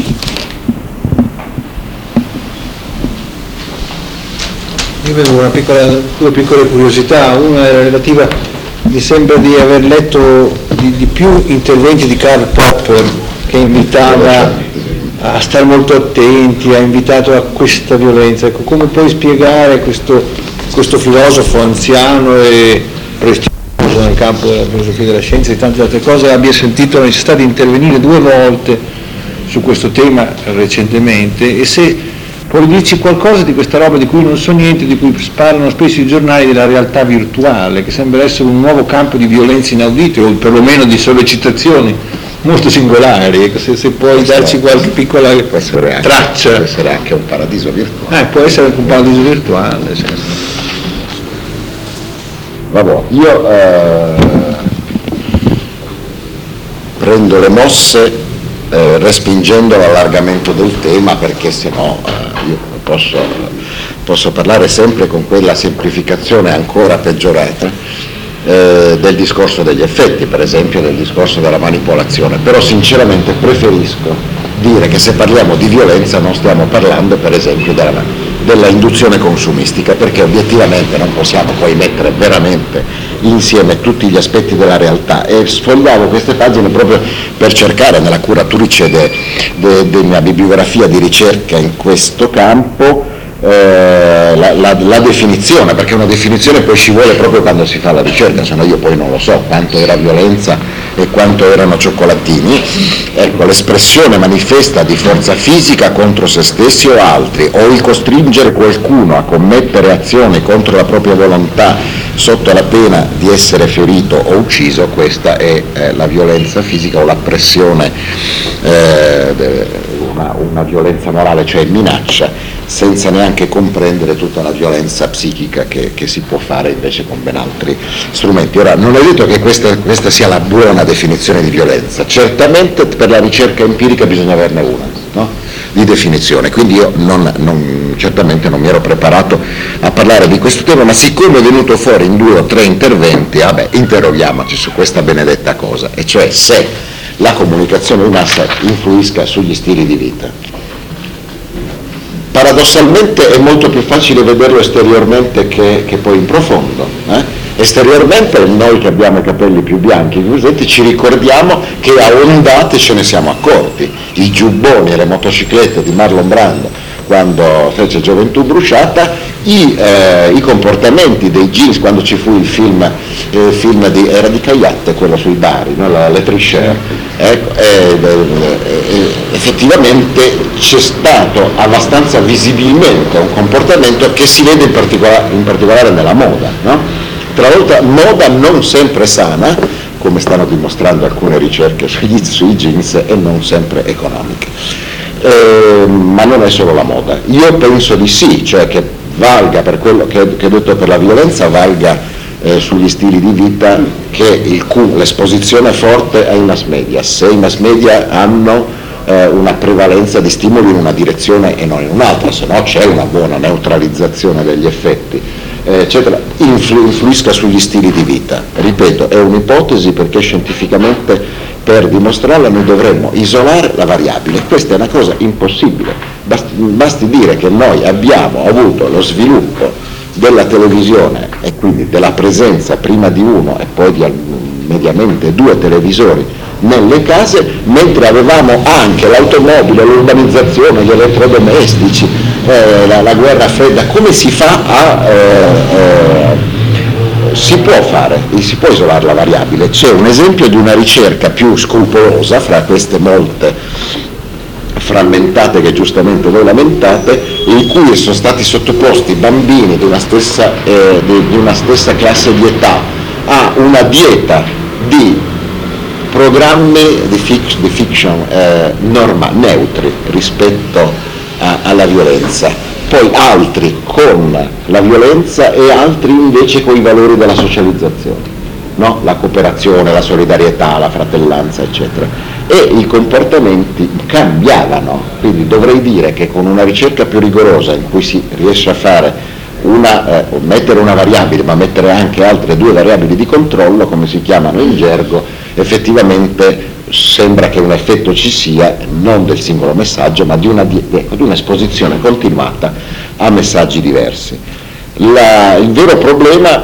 [SPEAKER 1] Io vedo due piccole curiosità. Una era relativa, mi sembra di aver letto di più interventi di Karl Popper, che invitava a stare molto attenti, ha invitato a questa violenza. Ecco, come puoi spiegare questo filosofo anziano e prestigioso nel campo della filosofia della scienza e di tante altre cose abbia sentito la necessità di intervenire 2 volte su questo tema recentemente, e se puoi dirci qualcosa di questa roba di cui non so niente, di cui parlano spesso i giornali, della realtà virtuale, che sembra essere un nuovo campo di violenza inaudite, o perlomeno di sollecitazioni molto singolari. Se puoi darci qualche piccola traccia.
[SPEAKER 3] Può essere anche un paradiso virtuale.
[SPEAKER 1] Può essere anche un paradiso virtuale, sì.
[SPEAKER 3] Vabbè, io prendo le mosse respingendo l'allargamento del tema, perché sennò io posso parlare sempre con quella semplificazione ancora peggiorata del discorso degli effetti, per esempio del discorso della manipolazione, però sinceramente preferisco dire che se parliamo di violenza non stiamo parlando per esempio della induzione consumistica, perché obiettivamente non possiamo poi mettere veramente insieme tutti gli aspetti della realtà, e sfogliavo queste pagine proprio per cercare nella curaturice della bibliografia di ricerca in questo campo la definizione, perché una definizione poi ci vuole proprio quando si fa la ricerca, se no io poi non lo so quanto era violenza e quanto erano cioccolatini. Ecco, l'espressione manifesta di forza fisica contro se stessi o altri, o il costringere qualcuno a commettere azioni contro la propria volontà sotto la pena di essere ferito o ucciso, questa è la violenza fisica o la pressione, una violenza morale, cioè minaccia, senza neanche comprendere tutta la violenza psichica che si può fare invece con ben altri strumenti. Ora, non è detto che questa sia la buona definizione di violenza, certamente per la ricerca empirica bisogna averne una, no? Di definizione, quindi io certamente non mi ero preparato a parlare di questo tema, ma siccome è venuto fuori in 2 o 3 interventi, interroghiamoci su questa benedetta cosa, e cioè se la comunicazione di massa influisca sugli stili di vita. Paradossalmente è molto più facile vederlo esteriormente che poi in profondo, Esteriormente noi che abbiamo i capelli più bianchi ci ricordiamo che a ondate ce ne siamo accorti, i giubboni e le motociclette di Marlon Brando quando fece Gioventù bruciata, i comportamenti dei jeans quando ci fu il film era di Cagliatte, quello sui bari, no? Le Trichère, ecco, effettivamente c'è stato abbastanza visibilmente un comportamento che si vede in particolare nella moda, no? Tra l'altro moda non sempre sana, come stanno dimostrando alcune ricerche sui jeans, e non sempre economiche. Ma non è solo la moda. Io penso di sì, cioè che valga per quello che ho detto per la violenza, valga sugli stili di vita, che l'esposizione forte ai mass media. Se i mass media hanno una prevalenza di stimoli in una direzione e non in un'altra, se no c'è una buona neutralizzazione degli effetti, eccetera, influisca sugli stili di vita. Ripeto, è un'ipotesi, perché scientificamente per dimostrarla noi dovremmo isolare la variabile. Questa è una cosa impossibile, basti dire che noi abbiamo avuto lo sviluppo della televisione e quindi della presenza prima di uno e poi di mediamente 2 televisori nelle case, mentre avevamo anche l'automobile, l'urbanizzazione, gli elettrodomestici, la guerra fredda. Come si fa si può isolare la variabile. C'è un esempio di una ricerca più scrupolosa fra queste molte frammentate che giustamente voi lamentate, in cui sono stati sottoposti bambini di una stessa classe di età a una dieta di programmi di fiction neutri rispetto alla violenza, poi altri con la violenza e altri invece con i valori della socializzazione, no? La cooperazione, la solidarietà, la fratellanza, eccetera. E i comportamenti cambiavano, quindi dovrei dire che con una ricerca più rigorosa, in cui si riesce a fare mettere una variabile ma mettere anche altre 2 variabili di controllo, come si chiamano in gergo, effettivamente sembra che un effetto ci sia, non del singolo messaggio, ma di un'esposizione continuata a messaggi diversi. Il vero problema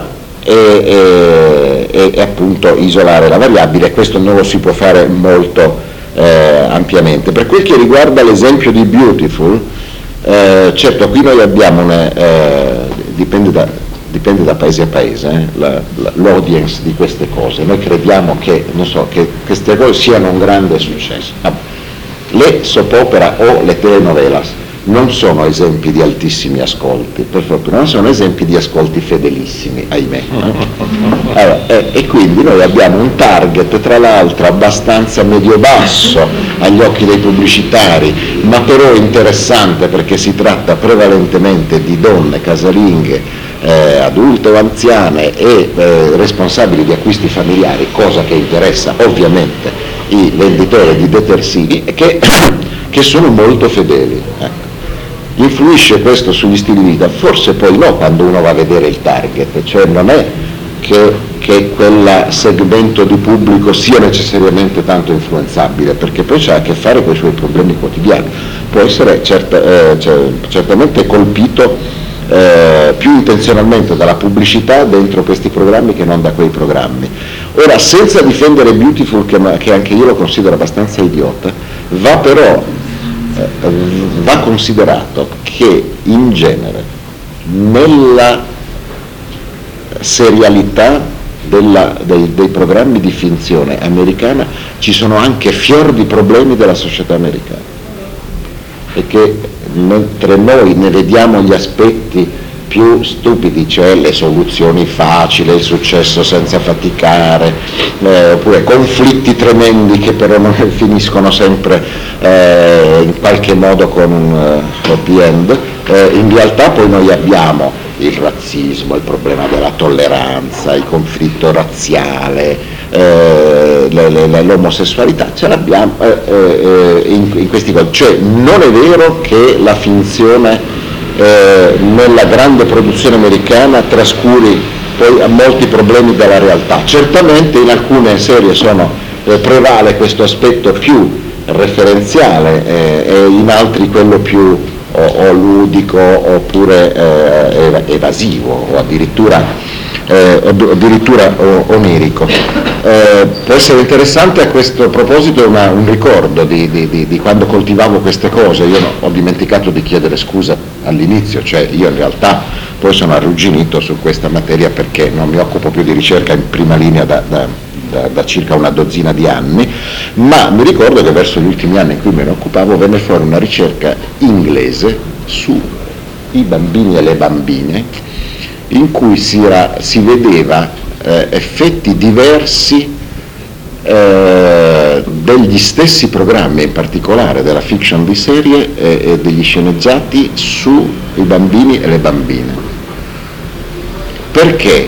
[SPEAKER 3] è appunto isolare la variabile, e questo non lo si può fare molto ampiamente. Per quel che riguarda l'esempio di Beautiful, certo qui noi abbiamo dipende da paese a paese, l'audience di queste cose. Noi crediamo che queste cose siano un grande successo. Le soap opera o le telenovelas non sono esempi di altissimi ascolti, per fortuna, non sono esempi di ascolti fedelissimi, ahimè. Allora, e quindi noi abbiamo un target, tra l'altro, abbastanza medio-basso agli occhi dei pubblicitari, ma però interessante, perché si tratta prevalentemente di donne casalinghe, adulte o anziane e responsabili di acquisti familiari, cosa che interessa ovviamente i venditori di detersivi, che sono molto fedeli. Influisce questo sugli stili di vita? Forse poi no, quando uno va a vedere il target, cioè non è che quel segmento di pubblico sia necessariamente tanto influenzabile, perché poi c'ha a che fare con i suoi problemi quotidiani, può essere certamente colpito più intenzionalmente dalla pubblicità dentro questi programmi che non da quei programmi. Ora, senza difendere Beautiful, che anche io lo considero abbastanza idiota, va considerato che in genere nella serialità dei programmi di finzione americana ci sono anche fior di problemi della società americana, e che mentre noi ne vediamo gli aspetti più stupidi, cioè le soluzioni facili, il successo senza faticare, oppure conflitti tremendi che però non finiscono sempre in qualche modo con un happy end, in realtà poi noi abbiamo il razzismo, il problema della tolleranza, il conflitto razziale, l'omosessualità, ce l'abbiamo in questi casi. Cioè non è vero che la finzione nella grande produzione americana trascuri poi a molti problemi della realtà. Certamente in alcune serie prevale questo aspetto più referenziale e in altri quello più o ludico oppure evasivo o addirittura addirittura onirico. Può essere interessante a questo proposito un ricordo di quando coltivavo queste cose. Io ho dimenticato di chiedere scusa all'inizio, cioè io in realtà poi sono arrugginito su questa materia perché non mi occupo più di ricerca in prima linea da circa una dozzina di anni, ma mi ricordo che verso gli ultimi anni in cui me ne occupavo venne fuori una ricerca inglese sui bambini e le bambine in cui si vedeva effetti diversi degli stessi programmi, in particolare della fiction di serie e degli sceneggiati sui bambini e le bambine. Perché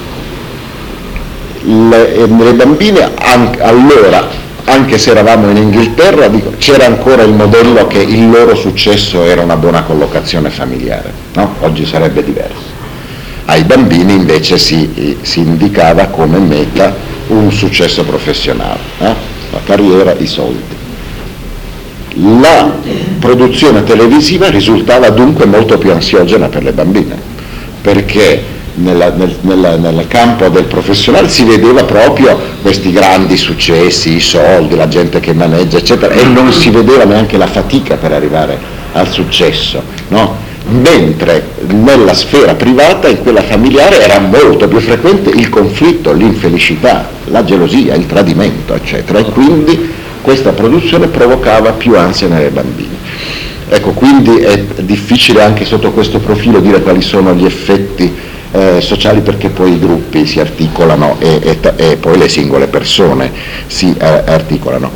[SPEAKER 3] le bambine allora, anche se eravamo in Inghilterra, c'era ancora il modello che il loro successo era una buona collocazione familiare, no? Oggi sarebbe diverso. Ai bambini invece si indicava come meta un successo professionale, la carriera, i soldi. La produzione televisiva risultava dunque molto più ansiogena per le bambine, perché nel campo del professionale si vedeva proprio questi grandi successi, i soldi, la gente che maneggia, eccetera, e non si vedeva neanche la fatica per arrivare al successo, no? Mentre nella sfera privata, in quella familiare, era molto più frequente il conflitto, l'infelicità, la gelosia, il tradimento, eccetera, e quindi questa produzione provocava più ansia nelle bambine. Ecco, quindi è difficile anche sotto questo profilo dire quali sono gli effetti sociali, perché poi i gruppi si articolano e poi le singole persone si articolano.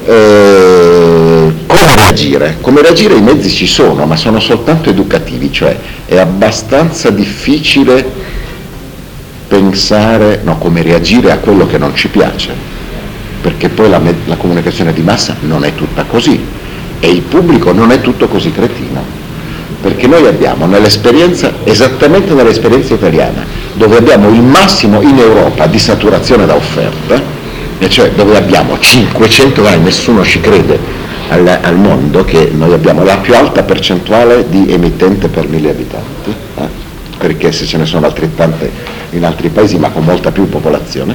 [SPEAKER 3] Come reagire? Come reagire? I mezzi ci sono, ma sono soltanto educativi, cioè è abbastanza difficile pensare come reagire a quello che non ci piace, perché poi la comunicazione di massa non è tutta così e il pubblico non è tutto così cretino. Perché noi abbiamo nell'esperienza, esattamente nell'esperienza italiana, dove abbiamo il massimo in Europa di saturazione da offerta, e cioè dove abbiamo 500 anni, nessuno ci crede al mondo che noi abbiamo la più alta percentuale di emittente per 1000 abitanti, perché se ce ne sono altrettante in altri paesi ma con molta più popolazione,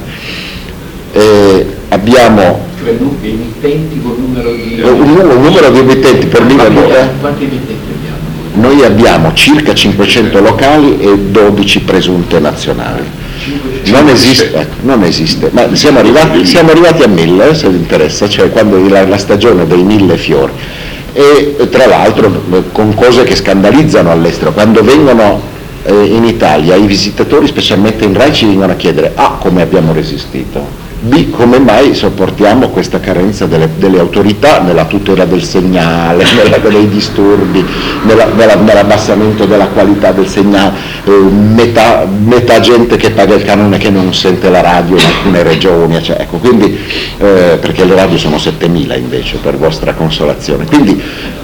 [SPEAKER 3] abbiamo
[SPEAKER 2] emittenti con numero di...
[SPEAKER 3] un numero di emittenti per 1000 abitanti.
[SPEAKER 2] Quanti emittenti abbiamo?
[SPEAKER 3] Noi abbiamo circa 500 locali e 12 presunte nazionali. Non esiste, ma siamo arrivati a 1000, se vi interessa, cioè quando la stagione dei 1000 fiori. E tra l'altro con cose che scandalizzano all'estero, quando vengono in Italia i visitatori, specialmente in Rai, ci vengono a chiedere A, come abbiamo resistito, B, come mai sopportiamo questa carenza delle autorità nella tutela del segnale, dei disturbi, nell'abbassamento della qualità del segnale, metà gente che paga il canone che non sente la radio in alcune regioni, cioè, ecco, quindi, perché le radio sono 7000 invece, per vostra consolazione. Quindi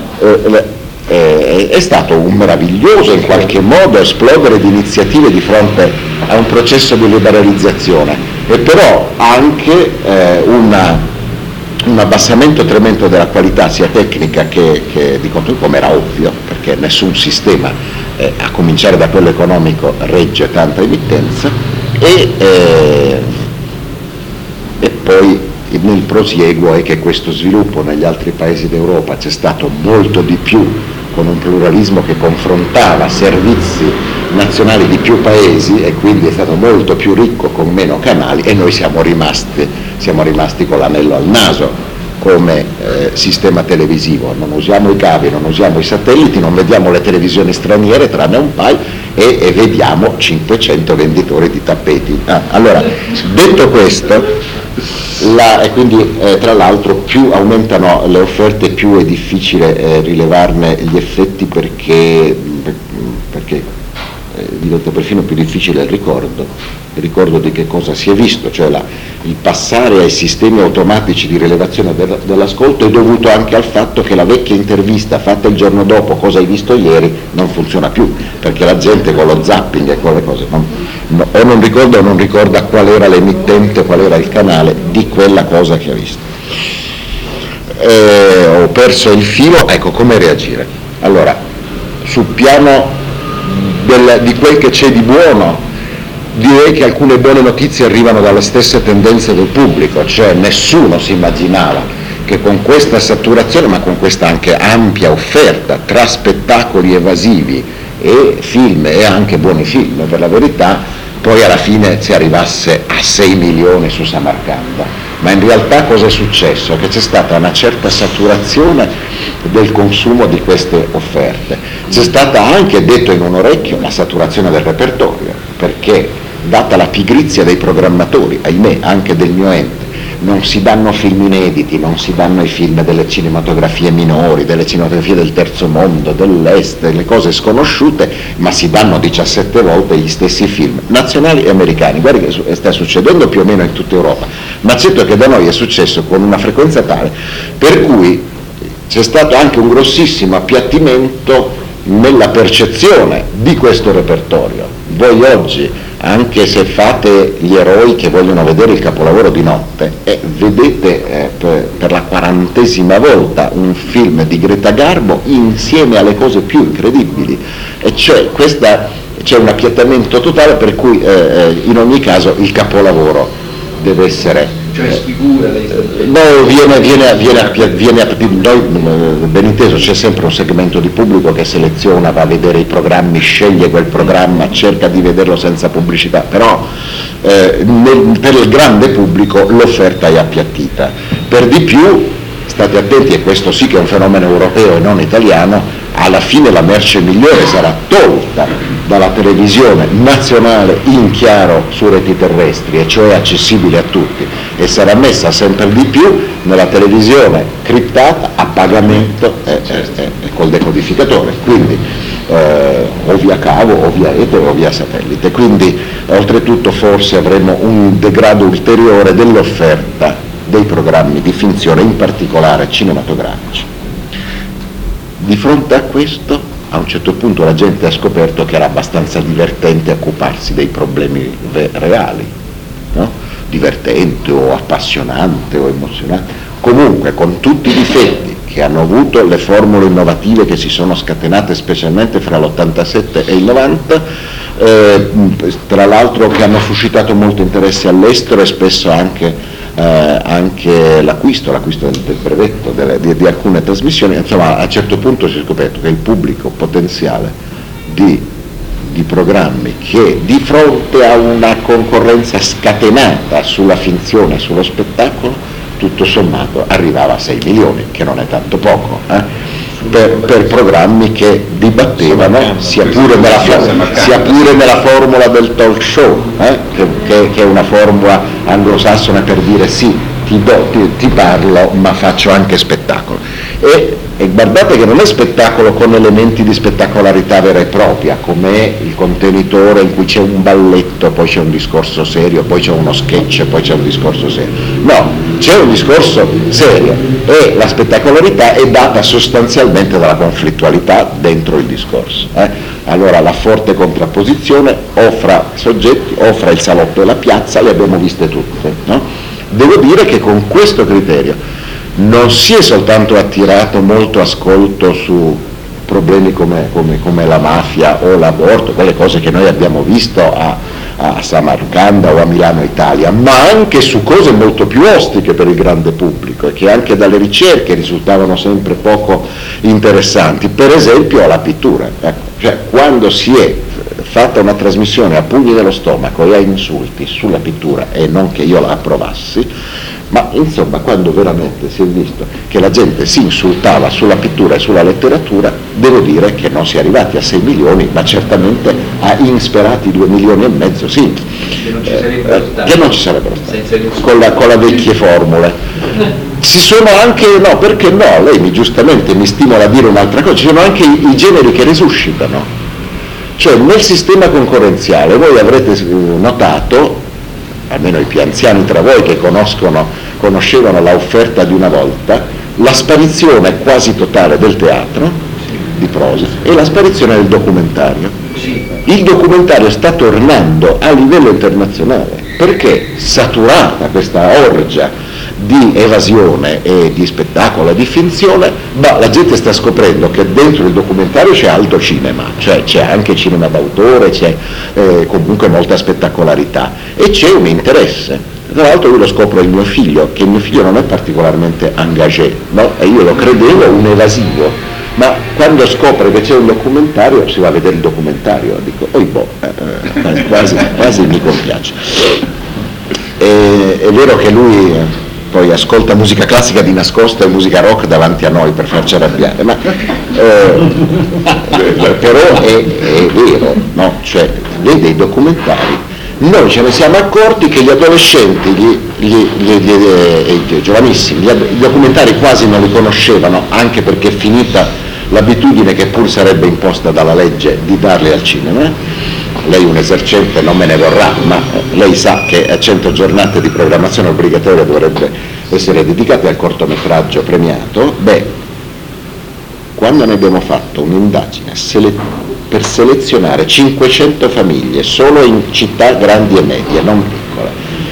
[SPEAKER 3] è stato un meraviglioso in qualche modo esplodere di iniziative di fronte a un processo di liberalizzazione, e però anche un abbassamento tremendo della qualità sia tecnica che di contenuto, come era ovvio, perché nessun sistema, a cominciare da quello economico, regge tanta emittenza, e poi nel prosieguo è che questo sviluppo negli altri paesi d'Europa c'è stato molto di più, con un pluralismo che confrontava servizi nazionali di più paesi, e quindi è stato molto più ricco con meno canali, e noi siamo rimasti con l'anello al naso come sistema televisivo. Non usiamo i cavi, non usiamo i satelliti, non vediamo le televisioni straniere tranne un paio, e vediamo 500 venditori di tappeti. Allora, detto questo, e quindi tra l'altro più aumentano le offerte, più è difficile rilevarne gli effetti, perché diventa perfino più difficile il ricordo di che cosa si è visto, cioè il passare ai sistemi automatici di rilevazione dell'ascolto è dovuto anche al fatto che la vecchia intervista fatta il giorno dopo, cosa hai visto ieri, non funziona più, perché la gente con lo zapping e con le cose o non ricorda qual era l'emittente, qual era il canale di quella cosa che ha visto. Ho perso il filo, ecco, come reagire. Allora, sul piano di quel che c'è di buono, direi che alcune buone notizie arrivano dalle stesse tendenze del pubblico, cioè nessuno si immaginava che con questa saturazione, ma con questa anche ampia offerta tra spettacoli evasivi e film, e anche buoni film per la verità, poi alla fine si arrivasse a 6 milioni su Samarcanda. Ma in realtà cosa è successo? Che c'è stata una certa saturazione del consumo di queste offerte. C'è stata anche, detto in un orecchio, la saturazione del repertorio, perché data la pigrizia dei programmatori, ahimè anche del mio ente, non si danno film inediti, non si danno i film delle cinematografie minori, delle cinematografie del terzo mondo, dell'est, delle cose sconosciute, ma si danno 17 volte gli stessi film, nazionali e americani. Guardi che sta succedendo più o meno in tutta Europa, ma certo che da noi è successo con una frequenza tale per cui c'è stato anche un grossissimo appiattimento nella percezione di questo repertorio. Voi oggi, anche se fate gli eroi che vogliono vedere il capolavoro di notte, vedete per la 40ª volta un film di Greta Garbo insieme alle cose più incredibili, e cioè c'è un appiattamento totale per cui in ogni caso il capolavoro deve essere...
[SPEAKER 7] Cioè sfigura lei
[SPEAKER 3] noi, ben inteso, c'è sempre un segmento di pubblico che seleziona, va a vedere i programmi, sceglie quel programma, cerca di vederlo senza pubblicità, però per il grande pubblico l'offerta è appiattita. Per di più, state attenti, e questo sì che è un fenomeno europeo e non italiano, alla fine la merce migliore sarà tolta dalla televisione nazionale in chiaro su reti terrestri, e cioè accessibile a tutti, e sarà messa sempre di più nella televisione criptata a pagamento col decodificatore, quindi o via cavo o via rete o via satellite. Quindi oltretutto forse avremo un degrado ulteriore dell'offerta dei programmi di finzione, in particolare cinematografici. Di fronte a questo, a un certo punto la gente ha scoperto che era abbastanza divertente occuparsi dei problemi reali, no? Divertente o appassionante o emozionante, comunque con tutti i difetti che hanno avuto le formule innovative che si sono scatenate specialmente fra l'87 e il 90, tra l'altro che hanno suscitato molto interesse all'estero e spesso anche l'acquisto del brevetto di alcune trasmissioni. Insomma, a un certo punto si è scoperto che il pubblico potenziale di programmi, che di fronte a una concorrenza scatenata sulla finzione e sullo spettacolo, tutto sommato arrivava a 6 milioni, che non è tanto poco, per programmi che dibattevano, sia pure nella formula del talk show, che è una formula anglosassone per dire sì, ti parlo ma faccio anche spettacolo. E guardate che non è spettacolo con elementi di spettacolarità vera e propria, come il contenitore in cui c'è un balletto, poi c'è un discorso serio, poi c'è uno sketch, poi c'è un discorso serio. No, c'è un discorso serio e la spettacolarità è data sostanzialmente dalla conflittualità dentro il discorso. Allora la forte contrapposizione o fra soggetti o fra il salotto e la piazza le abbiamo viste tutte, no? Devo dire che con questo criterio non si è soltanto attirato molto ascolto su problemi come la mafia o l'aborto, quelle cose che noi abbiamo visto a Samarcanda o a Milano Italia, ma anche su cose molto più ostiche per il grande pubblico e che anche dalle ricerche risultavano sempre poco interessanti, per esempio la pittura. Cioè, quando si è fatta una trasmissione a pugni nello stomaco e a insulti sulla pittura, e non che io la approvassi, ma insomma quando veramente si è visto che la gente si insultava sulla pittura e sulla letteratura, devo dire che non si è arrivati a 6 milioni, ma certamente a insperati 2,5 milioni, sì, che non ci sarebbero stati con la vecchie formule. Ci sono anche, no, perché no, lei giustamente mi stimola a dire un'altra cosa, ci sono anche i generi che risuscitano. Cioè nel sistema concorrenziale voi avrete notato, almeno i più anziani tra voi che conoscevano l'offerta di una volta, la sparizione quasi totale del teatro di prosa e la sparizione del documentario. Il documentario sta tornando a livello internazionale perché saturata questa orgia di evasione e di spettacolo e di finzione, ma la gente sta scoprendo che dentro il documentario c'è alto cinema, cioè c'è anche cinema d'autore, c'è comunque molta spettacolarità e c'è un interesse. Tra l'altro io lo scopro il mio figlio, che il mio figlio non è particolarmente engagé, no? E io lo credevo un evasivo, ma quando scopre che c'è un documentario si va a vedere il documentario, dico, quasi mi compiace. È vero che lui poi ascolta musica classica di nascosto e musica rock davanti a noi per farci arrabbiare, ma però è vero, no? Cioè vede i documentari. Noi ce ne siamo accorti che gli adolescenti, i giovanissimi, i documentari quasi non li conoscevano, anche perché è finita l'abitudine, che pur sarebbe imposta dalla legge, di darli al cinema. Lei un esercente non me ne vorrà, ma lei sa che a 100 giornate di programmazione obbligatoria dovrebbe essere dedicate al cortometraggio premiato. Quando ne abbiamo fatto un'indagine per selezionare 500 famiglie solo in città grandi e medie, non piccole,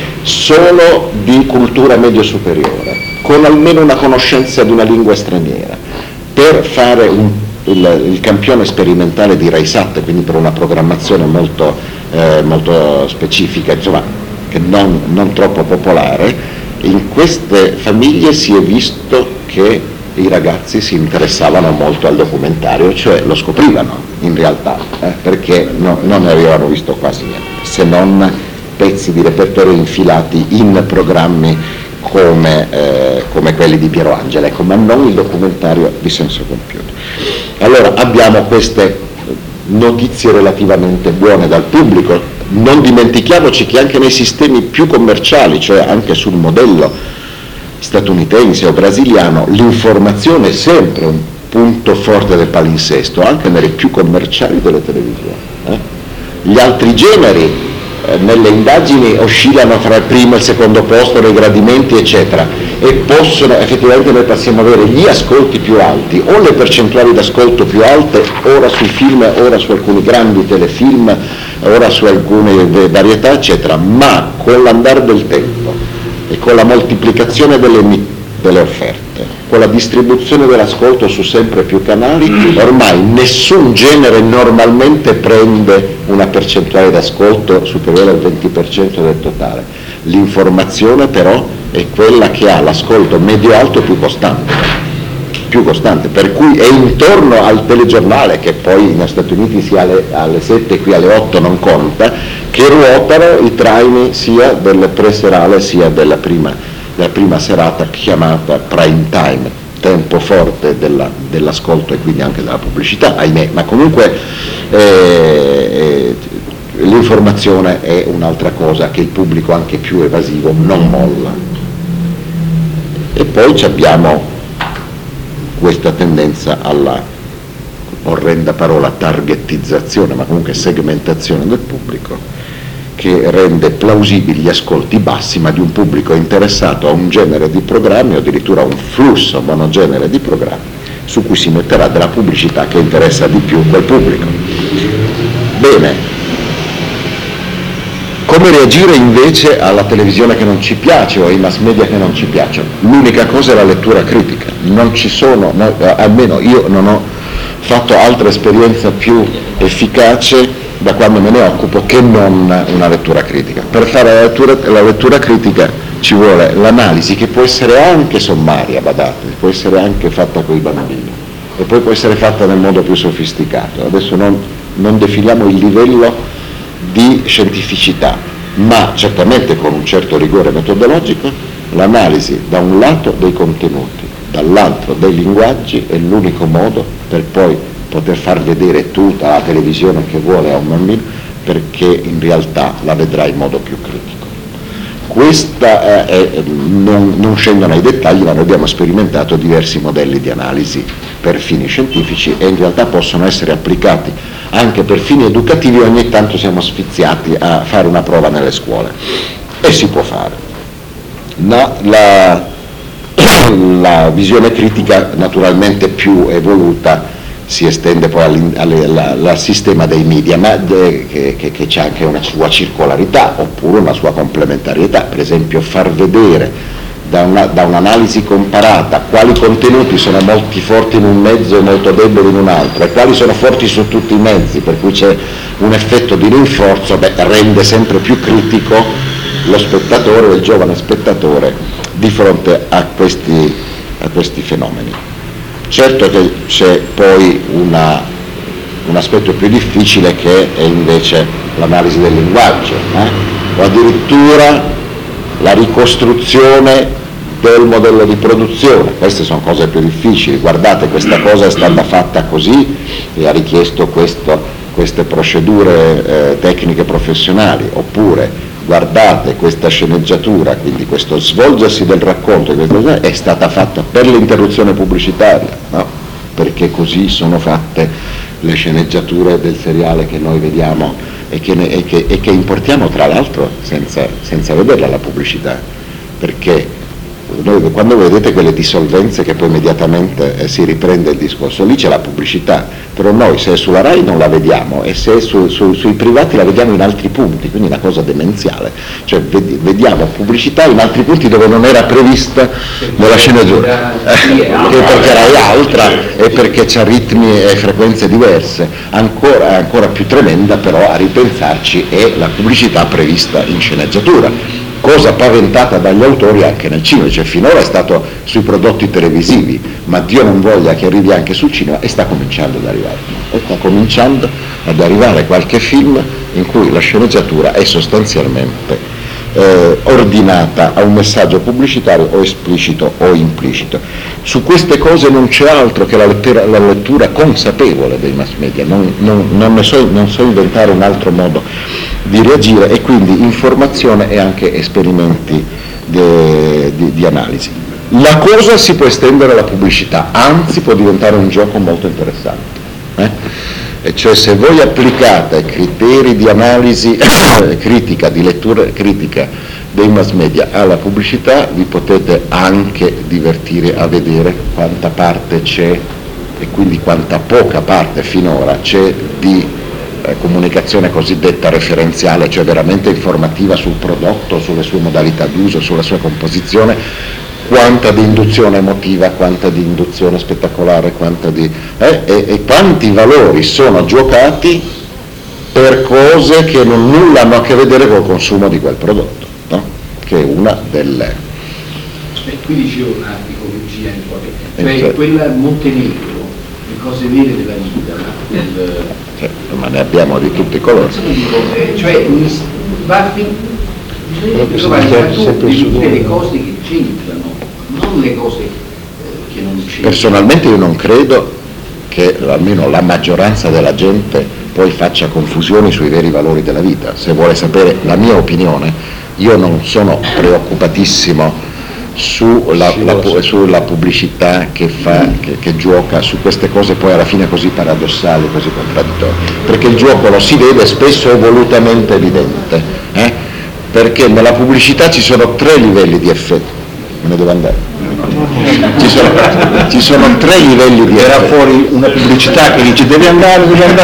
[SPEAKER 3] solo di cultura medio superiore, con almeno una conoscenza di una lingua straniera, per fare il campione sperimentale di RaiSat, quindi per una programmazione molto specifica, insomma, che non troppo popolare. In queste famiglie si è visto che i ragazzi si interessavano molto al documentario, cioè lo scoprivano in realtà, perché non ne avevano visto quasi niente, se non pezzi di repertorio infilati in programmi come quelli di Piero Angela, ecco, ma non il documentario di senso compiuto. Allora abbiamo queste notizie relativamente buone dal pubblico. Non dimentichiamoci che anche nei sistemi più commerciali, cioè anche sul modello statunitense o brasiliano, l'informazione è sempre un punto forte del palinsesto, anche nelle più commerciali delle televisioni. Gli altri generi nelle indagini oscillano fra il primo e il secondo posto nei gradimenti, eccetera, e possono, effettivamente noi possiamo avere gli ascolti più alti o le percentuali d'ascolto più alte, ora sui film, ora su alcuni grandi telefilm, ora su alcune varietà, eccetera, ma con l'andare del tempo e con la moltiplicazione delle offerte, con la distribuzione dell'ascolto su sempre più canali, ormai nessun genere normalmente prende una percentuale d'ascolto superiore al 20% del totale. L'informazione però è quella che ha l'ascolto medio-alto più costante, per cui è intorno al telegiornale, che poi negli Stati Uniti sia alle 7 qui alle 8 non conta, che ruotano i traini sia del preserale sia della prima serata, chiamata prime time, tempo forte dell'ascolto e quindi anche della pubblicità, ahimè, ma comunque l'informazione è un'altra cosa che il pubblico anche più evasivo non molla. E poi abbiamo questa tendenza alla orrenda parola targetizzazione, ma comunque segmentazione del pubblico, che rende plausibili gli ascolti bassi, ma di un pubblico interessato a un genere di programmi o addirittura a un flusso monogenere di programmi su cui si metterà della pubblicità che interessa di più quel pubblico. Bene. Come reagire invece alla televisione che non ci piace o ai mass media che non ci piacciono? L'unica cosa è la lettura critica. Non ci sono, almeno io non ho fatto altra esperienza più efficace da quando me ne occupo che non una lettura critica. Per fare la lettura critica ci vuole l'analisi, che può essere anche sommaria, badate, può essere anche fatta con i bambini e poi può essere fatta nel modo più sofisticato. Adesso non definiamo il livello di scientificità, ma certamente con un certo rigore metodologico, l'analisi da un lato dei contenuti, dall'altro dei linguaggi è l'unico modo per poi poter far vedere tutta la televisione che vuole a un bambino, perché in realtà la vedrà in modo più critico. Questa non scendono ai dettagli, ma noi abbiamo sperimentato diversi modelli di analisi per fini scientifici e in realtà possono essere applicati anche per fini educativi. Ogni tanto siamo sfiziati a fare una prova nelle scuole e si può fare. La visione critica naturalmente più evoluta si estende poi al sistema dei media, ma che c'è anche una sua circolarità oppure una sua complementarietà. Per esempio far vedere da un'analisi comparata quali contenuti sono molto forti in un mezzo e molto deboli in un altro e quali sono forti su tutti i mezzi, per cui c'è un effetto di rinforzo, rende sempre più critico lo spettatore o il giovane spettatore di fronte a questi fenomeni. Certo che c'è poi un aspetto più difficile che è invece l'analisi del linguaggio, o addirittura la ricostruzione del modello di produzione. Queste sono cose più difficili. Guardate, questa cosa è stata fatta così e ha richiesto queste procedure tecniche professionali, oppure guardate, questa sceneggiatura, quindi questo svolgersi del racconto è stata fatta per l'interruzione pubblicitaria, no? Perché così sono fatte le sceneggiature del seriale che noi vediamo e che importiamo tra l'altro senza vederla la pubblicità, perché quando vedete quelle dissolvenze che poi immediatamente si riprende il discorso, lì c'è la pubblicità, però noi se è sulla Rai non la vediamo e se è sui privati la vediamo in altri punti, quindi è una cosa demenziale, cioè vediamo pubblicità in altri punti dove non era prevista nella sceneggiatura, perché Rai è altra e perché c'ha ritmi e frequenze diverse. Ancora più tremenda però a ripensarci è la pubblicità prevista in sceneggiatura, cosa paventata dagli autori anche nel cinema, cioè finora è stato sui prodotti televisivi, ma Dio non voglia che arrivi anche sul cinema, e sta cominciando ad arrivare qualche film in cui la sceneggiatura è sostanzialmente ordinata a un messaggio pubblicitario o esplicito o implicito. Su queste cose non c'è altro che la lettura consapevole dei mass media, non so inventare un altro modo di reagire, e quindi informazione e anche esperimenti di analisi. La cosa si può estendere alla pubblicità, anzi può diventare un gioco molto interessante. E cioè, se voi applicate criteri di analisi critica, di lettura critica dei mass media alla pubblicità, vi potete anche divertire a vedere quanta parte c'è e quindi quanta poca parte finora c'è di comunicazione cosiddetta referenziale, cioè veramente informativa sul prodotto, sulle sue modalità d'uso, sulla sua composizione, quanta di induzione emotiva, quanta di induzione spettacolare, e quanti valori sono giocati per cose che nulla hanno a che vedere col consumo di quel prodotto, no? Che è una delle...
[SPEAKER 6] Qui dicevo un attimo, cioè quel Montenegro, le cose vere della vita,
[SPEAKER 3] ma ne abbiamo di tutti i colori.
[SPEAKER 6] Cioè bisogna trovare tutte le cose che c'entrano, non le cose che non c'entrano.
[SPEAKER 3] Personalmente io non credo che almeno la maggioranza della gente poi faccia confusioni sui veri valori della vita. Se vuole sapere la mia opinione, io non sono preoccupatissimo sulla pubblicità che gioca su queste cose poi alla fine così paradossali, così contraddittorie, perché il gioco lo si vede spesso è volutamente evidente, perché nella pubblicità ci sono 3 livelli di effetto. Me ne devo andare. Ci sono 3 livelli di effetto. Era fuori una pubblicità che dice devi andare.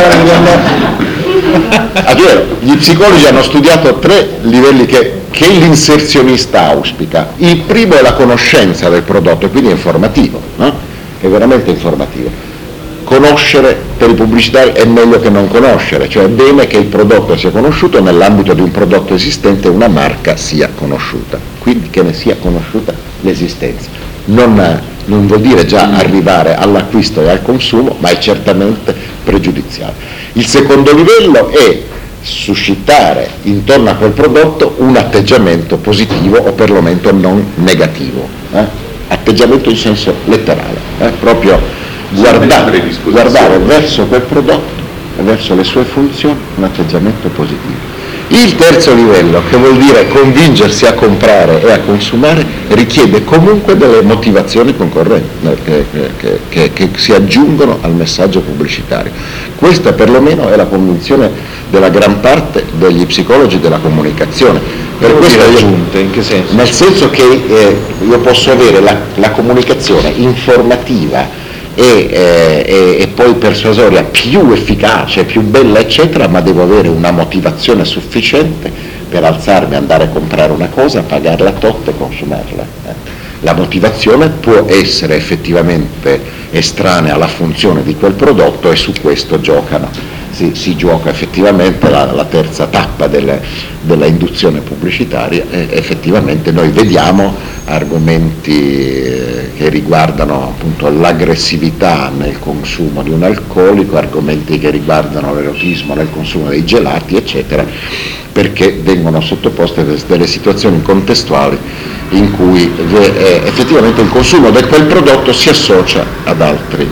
[SPEAKER 3] Gli psicologi hanno studiato 3 livelli che l'inserzionista auspica. Il primo è la conoscenza del prodotto, quindi è informativo, no? È veramente informativo. Conoscere per i pubblicitari è meglio che non conoscere, cioè è bene che il prodotto sia conosciuto, nell'ambito di un prodotto esistente una marca sia conosciuta, quindi che ne sia conosciuta l'esistenza. Non vuol dire già arrivare all'acquisto e al consumo, ma è certamente pregiudiziale. Il secondo livello è suscitare intorno a quel prodotto un atteggiamento positivo o perlomeno non negativo, atteggiamento in senso letterale, proprio guardare verso quel prodotto e verso le sue funzioni un atteggiamento positivo. Il terzo livello, che vuol dire convincersi a comprare e a consumare, richiede comunque delle motivazioni concorrenti che si aggiungono al messaggio pubblicitario. Questa perlomeno è la convinzione della gran parte degli psicologi della comunicazione. Per questo aggiunte, in che senso? Nel senso che io posso avere la comunicazione informativa e poi persuasoria più efficace, più bella eccetera, ma devo avere una motivazione sufficiente per alzarmi, andare a comprare una cosa, pagarla tot e consumarla. La motivazione può essere effettivamente estranea alla funzione di quel prodotto e su questo giocano. Si gioca effettivamente la terza tappa della induzione pubblicitaria e effettivamente noi vediamo argomenti che riguardano appunto l'aggressività nel consumo di un alcolico, argomenti che riguardano l'erotismo nel consumo dei gelati, eccetera, perché vengono sottoposte delle situazioni contestuali in cui effettivamente il consumo di quel prodotto si associa ad altri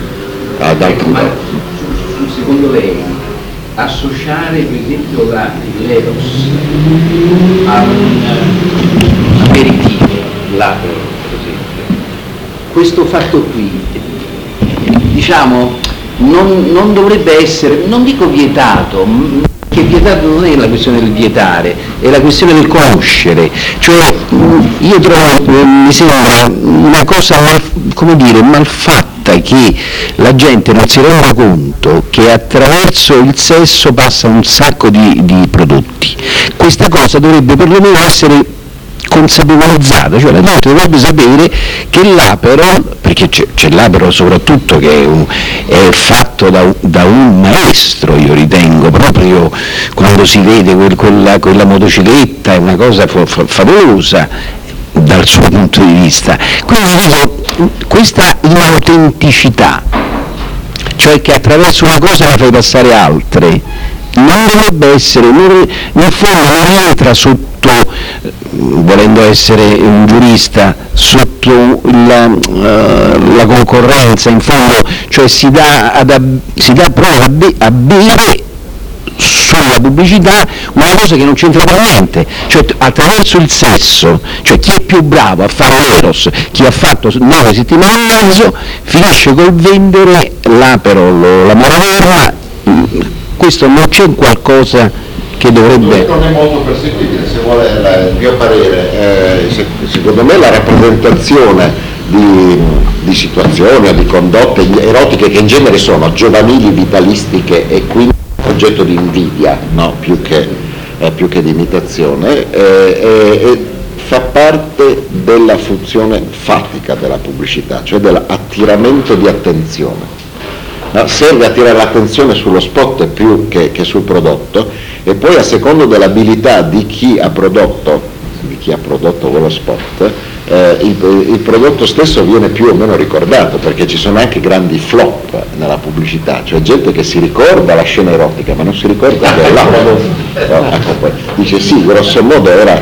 [SPEAKER 6] secondo lei associare per esempio l'eros a un aperitivo, l'apero per esempio, questo fatto qui, diciamo, non dovrebbe essere, non dico vietato, che vietato non è la questione del vietare, è la questione del conoscere, cioè io trovo, mi sembra una cosa, come dire, malfatta, che la gente non si renda conto che attraverso il sesso passa un sacco di prodotti. Questa cosa dovrebbe perlomeno essere consapevolizzata, cioè la gente dovrebbe sapere che l'apero, perché c'è l'apero soprattutto che è fatto da un maestro, io ritengo, proprio quando si vede quella motocicletta è una cosa favolosa dal suo punto di vista. Quindi dico, questa inautenticità, cioè che attraverso una cosa la fai passare altre, non dovrebbe essere, in fondo non rientra sotto, volendo essere un giurista, sotto la concorrenza, in fondo, cioè si dà prova a bere sulla pubblicità una cosa che non c'entra per niente, cioè attraverso il sesso, cioè chi è più bravo a fare l'eros, chi ha fatto 9 settimane e mezzo, finisce col vendere l'apero, la maraverna. Questo non c'è qualcosa che dovrebbe...
[SPEAKER 3] Non è molto perseguibile, se vuole il mio parere, secondo me la rappresentazione di situazioni o di condotte erotiche che in genere sono giovanili, vitalistiche e quindi oggetto di invidia, no? più che di imitazione, fa parte della funzione fatica della pubblicità, cioè dell'attiramento di attenzione. No? Serve attirare l'attenzione sullo spot più che sul prodotto, e poi a secondo dell'abilità di chi ha prodotto quello spot, il prodotto stesso viene più o meno ricordato, perché ci sono anche grandi flop nella pubblicità, cioè gente che si ricorda la scena erotica ma non si ricorda che dice sì, grosso modo era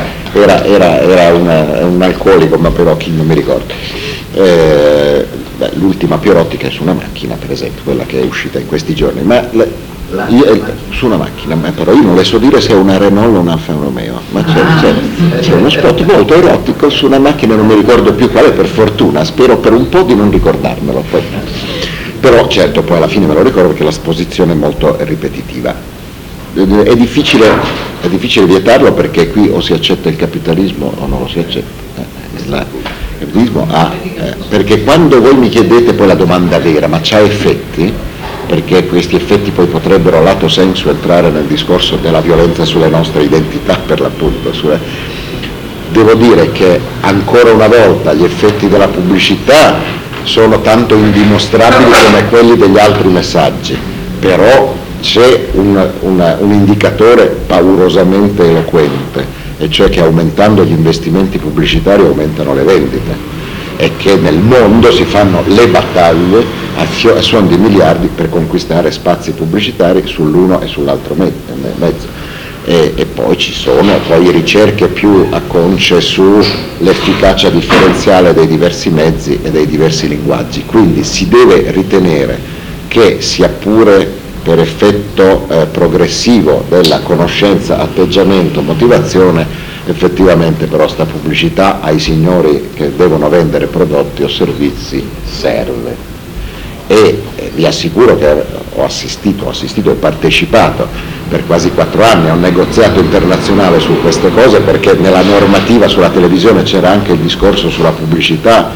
[SPEAKER 3] un alcolico, ma però chi non mi ricorda. L'ultima più erotica è su una macchina, per esempio, quella che è uscita in questi giorni, su una macchina, però io non le so dire se è una Renault o un Alfa Romeo, ma c'è uno spot molto erotico su una macchina, non mi ricordo più quale, per fortuna, spero per un po' di non ricordarmelo poi. Però certo poi alla fine me lo ricordo perché l'esposizione è molto ripetitiva. È difficile vietarlo, perché qui o si accetta il capitalismo o non lo si accetta. Il capitalismo perché quando voi mi chiedete poi la domanda vera, ma c'ha effetti? Perché questi effetti poi potrebbero lato sensu entrare nel discorso della violenza sulle nostre identità, per l'appunto. Devo dire che ancora una volta gli effetti della pubblicità sono tanto indimostrabili come quelli degli altri messaggi, però c'è un indicatore paurosamente eloquente, e cioè che aumentando gli investimenti pubblicitari aumentano le vendite, e che nel mondo si fanno le battaglie a suon di miliardi per conquistare spazi pubblicitari sull'uno e sull'altro mezzo. E poi ci sono ricerche più acconce sull'efficacia differenziale dei diversi mezzi e dei diversi linguaggi, quindi si deve ritenere che, sia pure per effetto progressivo della conoscenza, atteggiamento, motivazione, effettivamente però sta pubblicità ai signori che devono vendere prodotti o servizi serve. E vi assicuro che ho assistito e partecipato per quasi 4 anni a un negoziato internazionale su queste cose, perché nella normativa sulla televisione c'era anche il discorso sulla pubblicità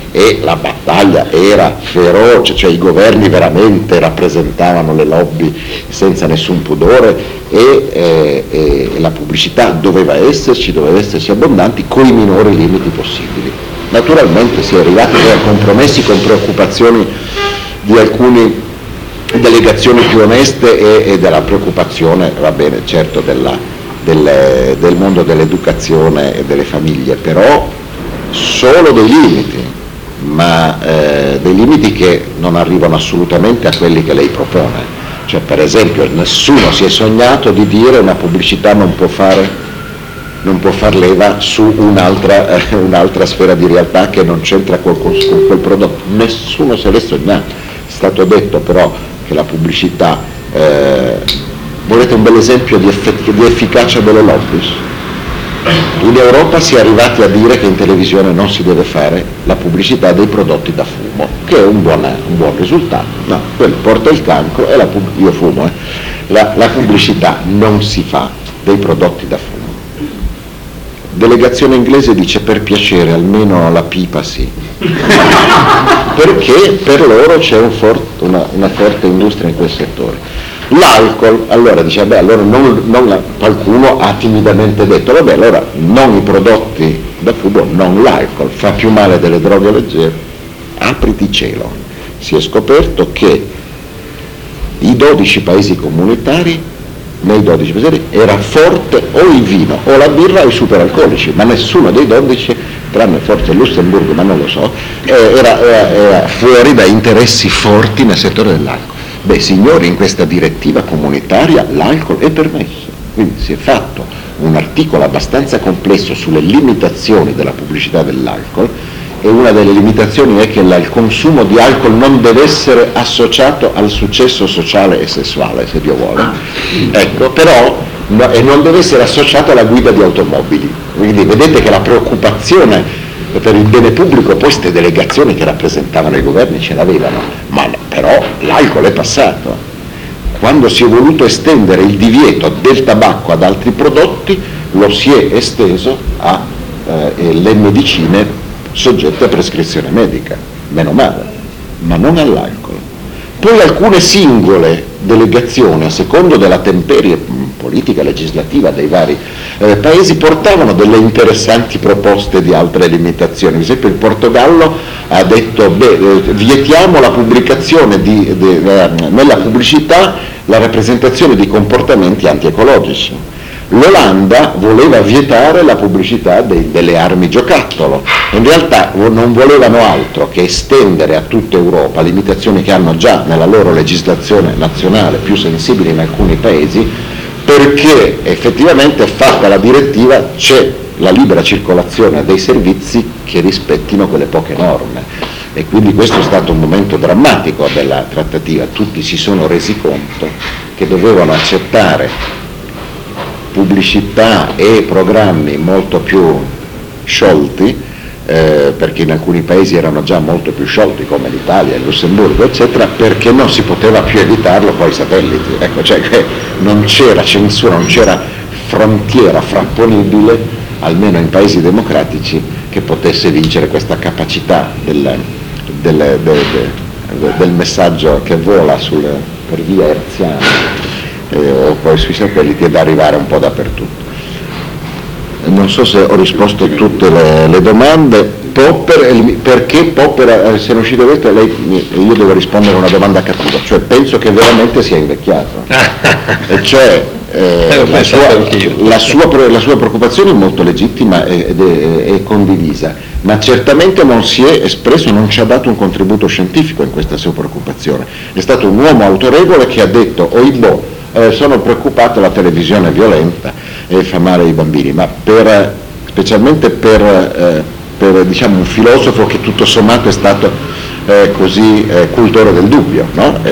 [SPEAKER 3] e la battaglia era feroce, cioè i governi veramente rappresentavano le lobby senza nessun pudore e la pubblicità doveva esserci abbondanti con i minori limiti possibili. Naturalmente si è arrivati a compromessi con preoccupazioni di alcune delegazioni più oneste e della preoccupazione, va bene, certo, del mondo dell'educazione e delle famiglie, però solo dei limiti, ma dei limiti che non arrivano assolutamente a quelli che lei propone. Cioè, per esempio, nessuno si è sognato di dire una pubblicità non può far leva su un'altra sfera di realtà che non c'entra con quel prodotto. Nessuno se l'è sognato. È stato detto però che la pubblicità, volete un bel esempio di efficacia delle lobby? In Europa si è arrivati a dire che in televisione non si deve fare la pubblicità dei prodotti da fumo, che è un buon risultato. No, quello porta il cancro e io fumo, la pubblicità non si fa dei prodotti da fumo. Delegazione inglese dice per piacere, almeno la pipa sì, perché per loro c'è una forte industria in quel settore. L'alcol, allora dice, allora qualcuno ha timidamente detto, vabbè, allora non i prodotti da fumo, non l'alcol, fa più male delle droghe leggere, apriti cielo. Si è scoperto che i 12 paesi comunitari, nei 12 paesi era forte o il vino o la birra o i superalcolici, ma nessuno dei 12, tranne forse il Lussemburgo, ma non lo so, era fuori da interessi forti nel settore dell'alcol. Beh, signori, in questa direttiva comunitaria l'alcol è permesso, quindi si è fatto un articolo abbastanza complesso sulle limitazioni della pubblicità dell'alcol, e una delle limitazioni è che il consumo di alcol non deve essere associato al successo sociale e sessuale, se Dio vuole, ecco, però e non deve essere associato alla guida di automobili. Quindi vedete che la preoccupazione per il bene pubblico, poi queste delegazioni che rappresentavano i governi ce l'avevano, ma però l'alcol è passato. Quando si è voluto estendere il divieto del tabacco ad altri prodotti, lo si è esteso alle medicine soggette a prescrizione medica, meno male, ma non all'alcol. Poi alcune singole delegazioni, a secondo della temperie politica legislativa dei vari paesi, portavano delle interessanti proposte di altre limitazioni. Per esempio il Portogallo ha detto, vietiamo la pubblicazione nella pubblicità la rappresentazione di comportamenti antiecologici. L'Olanda voleva vietare la pubblicità delle armi giocattolo, in realtà non volevano altro che estendere a tutta Europa limitazioni che hanno già nella loro legislazione nazionale, più sensibili in alcuni paesi, perché effettivamente fatta la direttiva c'è la libera circolazione dei servizi che rispettino quelle poche norme, e quindi questo è stato un momento drammatico della trattativa. Tutti si sono resi conto che dovevano accettare pubblicità e programmi molto più sciolti, perché in alcuni paesi erano già molto più sciolti, come l'Italia, il Lussemburgo, eccetera, perché non si poteva più evitarlo con i satelliti. Ecco, cioè che non c'era censura, non c'era frontiera frapponibile, almeno in paesi democratici, che potesse vincere questa capacità del messaggio che vola per via hertziana o poi sui satelliti, ed arrivare un po' dappertutto. Non so se ho risposto a tutte le domande. Popper, perché Popper se ne è uscito questo, io devo rispondere a una domanda cattiva, cioè penso che veramente sia invecchiato, e cioè la sua preoccupazione è molto legittima ed è condivisa, ma certamente non si è espresso, non ci ha dato un contributo scientifico in questa sua preoccupazione. È stato un uomo autorevole che ha detto, oibò, sono preoccupato, la televisione è violenta e fa male ai bambini, ma specialmente per diciamo un filosofo che tutto sommato è stato così cultore del dubbio, no?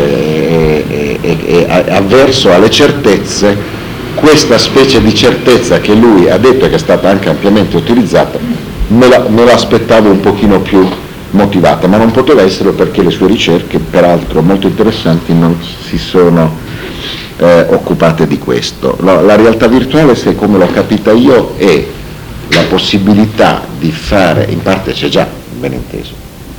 [SPEAKER 3] E avverso alle certezze, questa specie di certezza che lui ha detto e che è stata anche ampiamente utilizzata, me l'aspettavo un pochino più motivata, ma non poteva esserlo perché le sue ricerche, peraltro molto interessanti, non si sono occupate di questo. La realtà virtuale, se come l'ho capita io, è la possibilità di fare, in parte c'è già, ben inteso,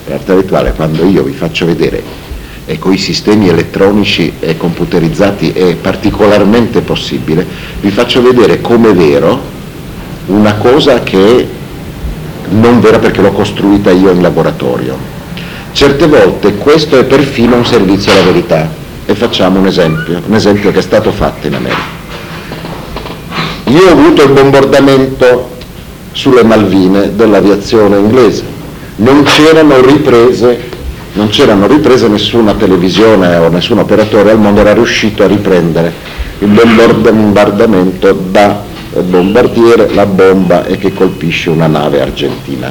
[SPEAKER 3] realtà virtuale, quando io vi faccio vedere, e con i sistemi elettronici e computerizzati è particolarmente possibile, vi faccio vedere come vero una cosa che è non vera perché l'ho costruita io in laboratorio. Certe volte questo è perfino un servizio alla verità, e facciamo un esempio che è stato fatto in America. Io ho avuto il bombardamento sulle Malvine dell'aviazione inglese, non c'erano riprese, nessuna televisione o nessun operatore al mondo era riuscito a riprendere il bombardamento da bombardiere, la bomba e che colpisce una nave argentina.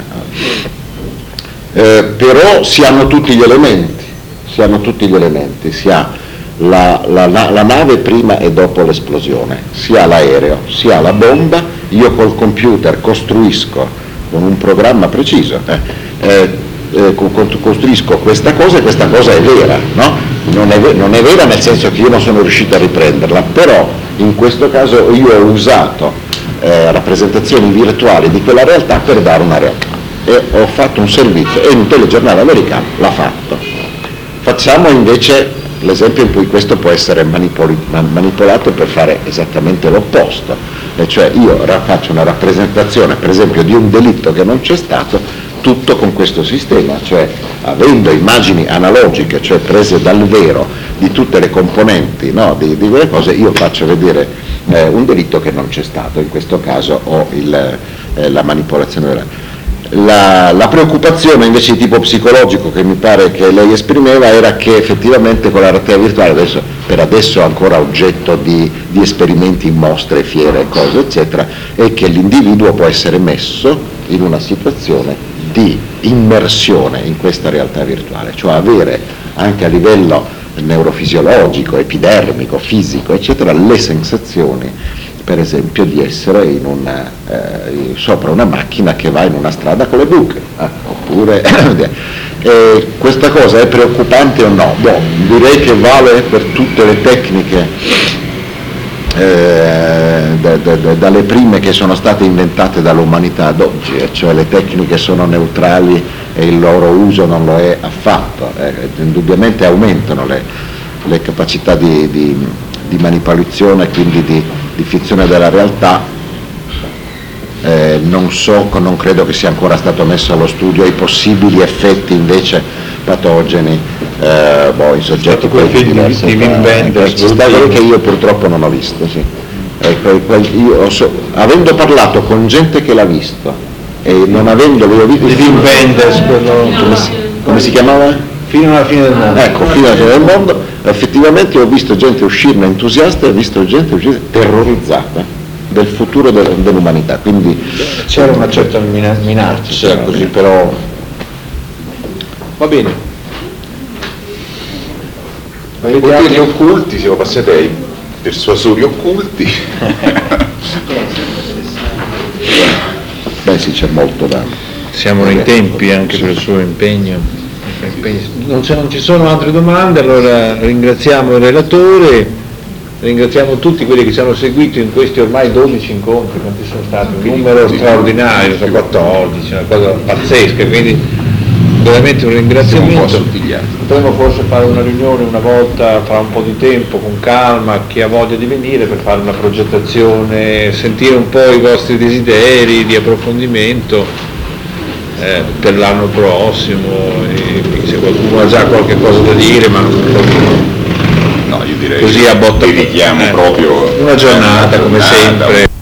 [SPEAKER 3] Però si hanno tutti gli elementi, si ha la nave prima e dopo l'esplosione, si ha l'aereo, si ha la bomba, io col computer costruisco con un programma preciso, costruisco questa cosa e questa cosa è vera, no? Non è vera nel senso che io non sono riuscito a riprenderla, però in questo caso io ho usato rappresentazioni virtuali di quella realtà per dare una realtà, e ho fatto un servizio, e un telegiornale americano l'ha fatto. Facciamo invece l'esempio in cui questo può essere manipolato per fare esattamente l'opposto, e cioè io faccio una rappresentazione per esempio di un delitto che non c'è stato, tutto con questo sistema, cioè avendo immagini analogiche, cioè prese dal vero di tutte le componenti, no, di quelle cose, io faccio vedere un delitto che non c'è stato. In questo caso ho la manipolazione. La preoccupazione invece di tipo psicologico che mi pare che lei esprimeva era che effettivamente con la realtà virtuale, per adesso ancora oggetto di esperimenti in mostre, fiere, cose eccetera, è che l'individuo può essere messo in una situazione di immersione in questa realtà virtuale, cioè avere anche a livello neurofisiologico, epidermico, fisico eccetera le sensazioni, per esempio di essere sopra una macchina che va in una strada con le buche, oppure questa cosa è preoccupante o no? Direi che vale per tutte le tecniche, dalle prime che sono state inventate dall'umanità ad oggi, cioè le tecniche sono neutrali e il loro uso non lo è affatto, indubbiamente aumentano le capacità di manipolazione, quindi di finzione della realtà. Non credo che sia ancora stato messo allo studio i possibili effetti invece patogeni in soggetti diversi. Di Wim Wenders, che io purtroppo non ho visto, sì. Avendo parlato con gente che l'ha visto e non avendo visto
[SPEAKER 1] di Wim Wenders,
[SPEAKER 3] come si chiamava?
[SPEAKER 1] Fino alla fine del mondo.
[SPEAKER 3] Ecco, fino alla fine del mondo, effettivamente ho visto gente uscirne entusiasta e ho visto gente uscire terrorizzata del futuro dell'umanità, quindi
[SPEAKER 1] c'era una certa minaccia, così, però va bene.
[SPEAKER 7] I poteri occulti, siamo passati ai persuasori occulti.
[SPEAKER 3] Beh sì, c'è molto da...
[SPEAKER 1] Siamo nei tempi anche per il suo impegno. Non ci sono altre domande, allora ringraziamo il relatore, ringraziamo tutti quelli che ci hanno seguito in questi ormai 12 incontri, quanti sono stati? Un numero straordinario, sono 14, una cosa pazzesca, quindi veramente un ringraziamento. Potremmo forse fare una riunione una volta fra un po' di tempo, con calma, chi ha voglia di venire per fare una progettazione, sentire un po' i vostri desideri di approfondimento per l'anno prossimo, e se qualcuno ha già qualche cosa da dire, ma
[SPEAKER 4] no, io direi
[SPEAKER 1] così a botta
[SPEAKER 4] dedichiamo proprio
[SPEAKER 1] una giornata come sempre.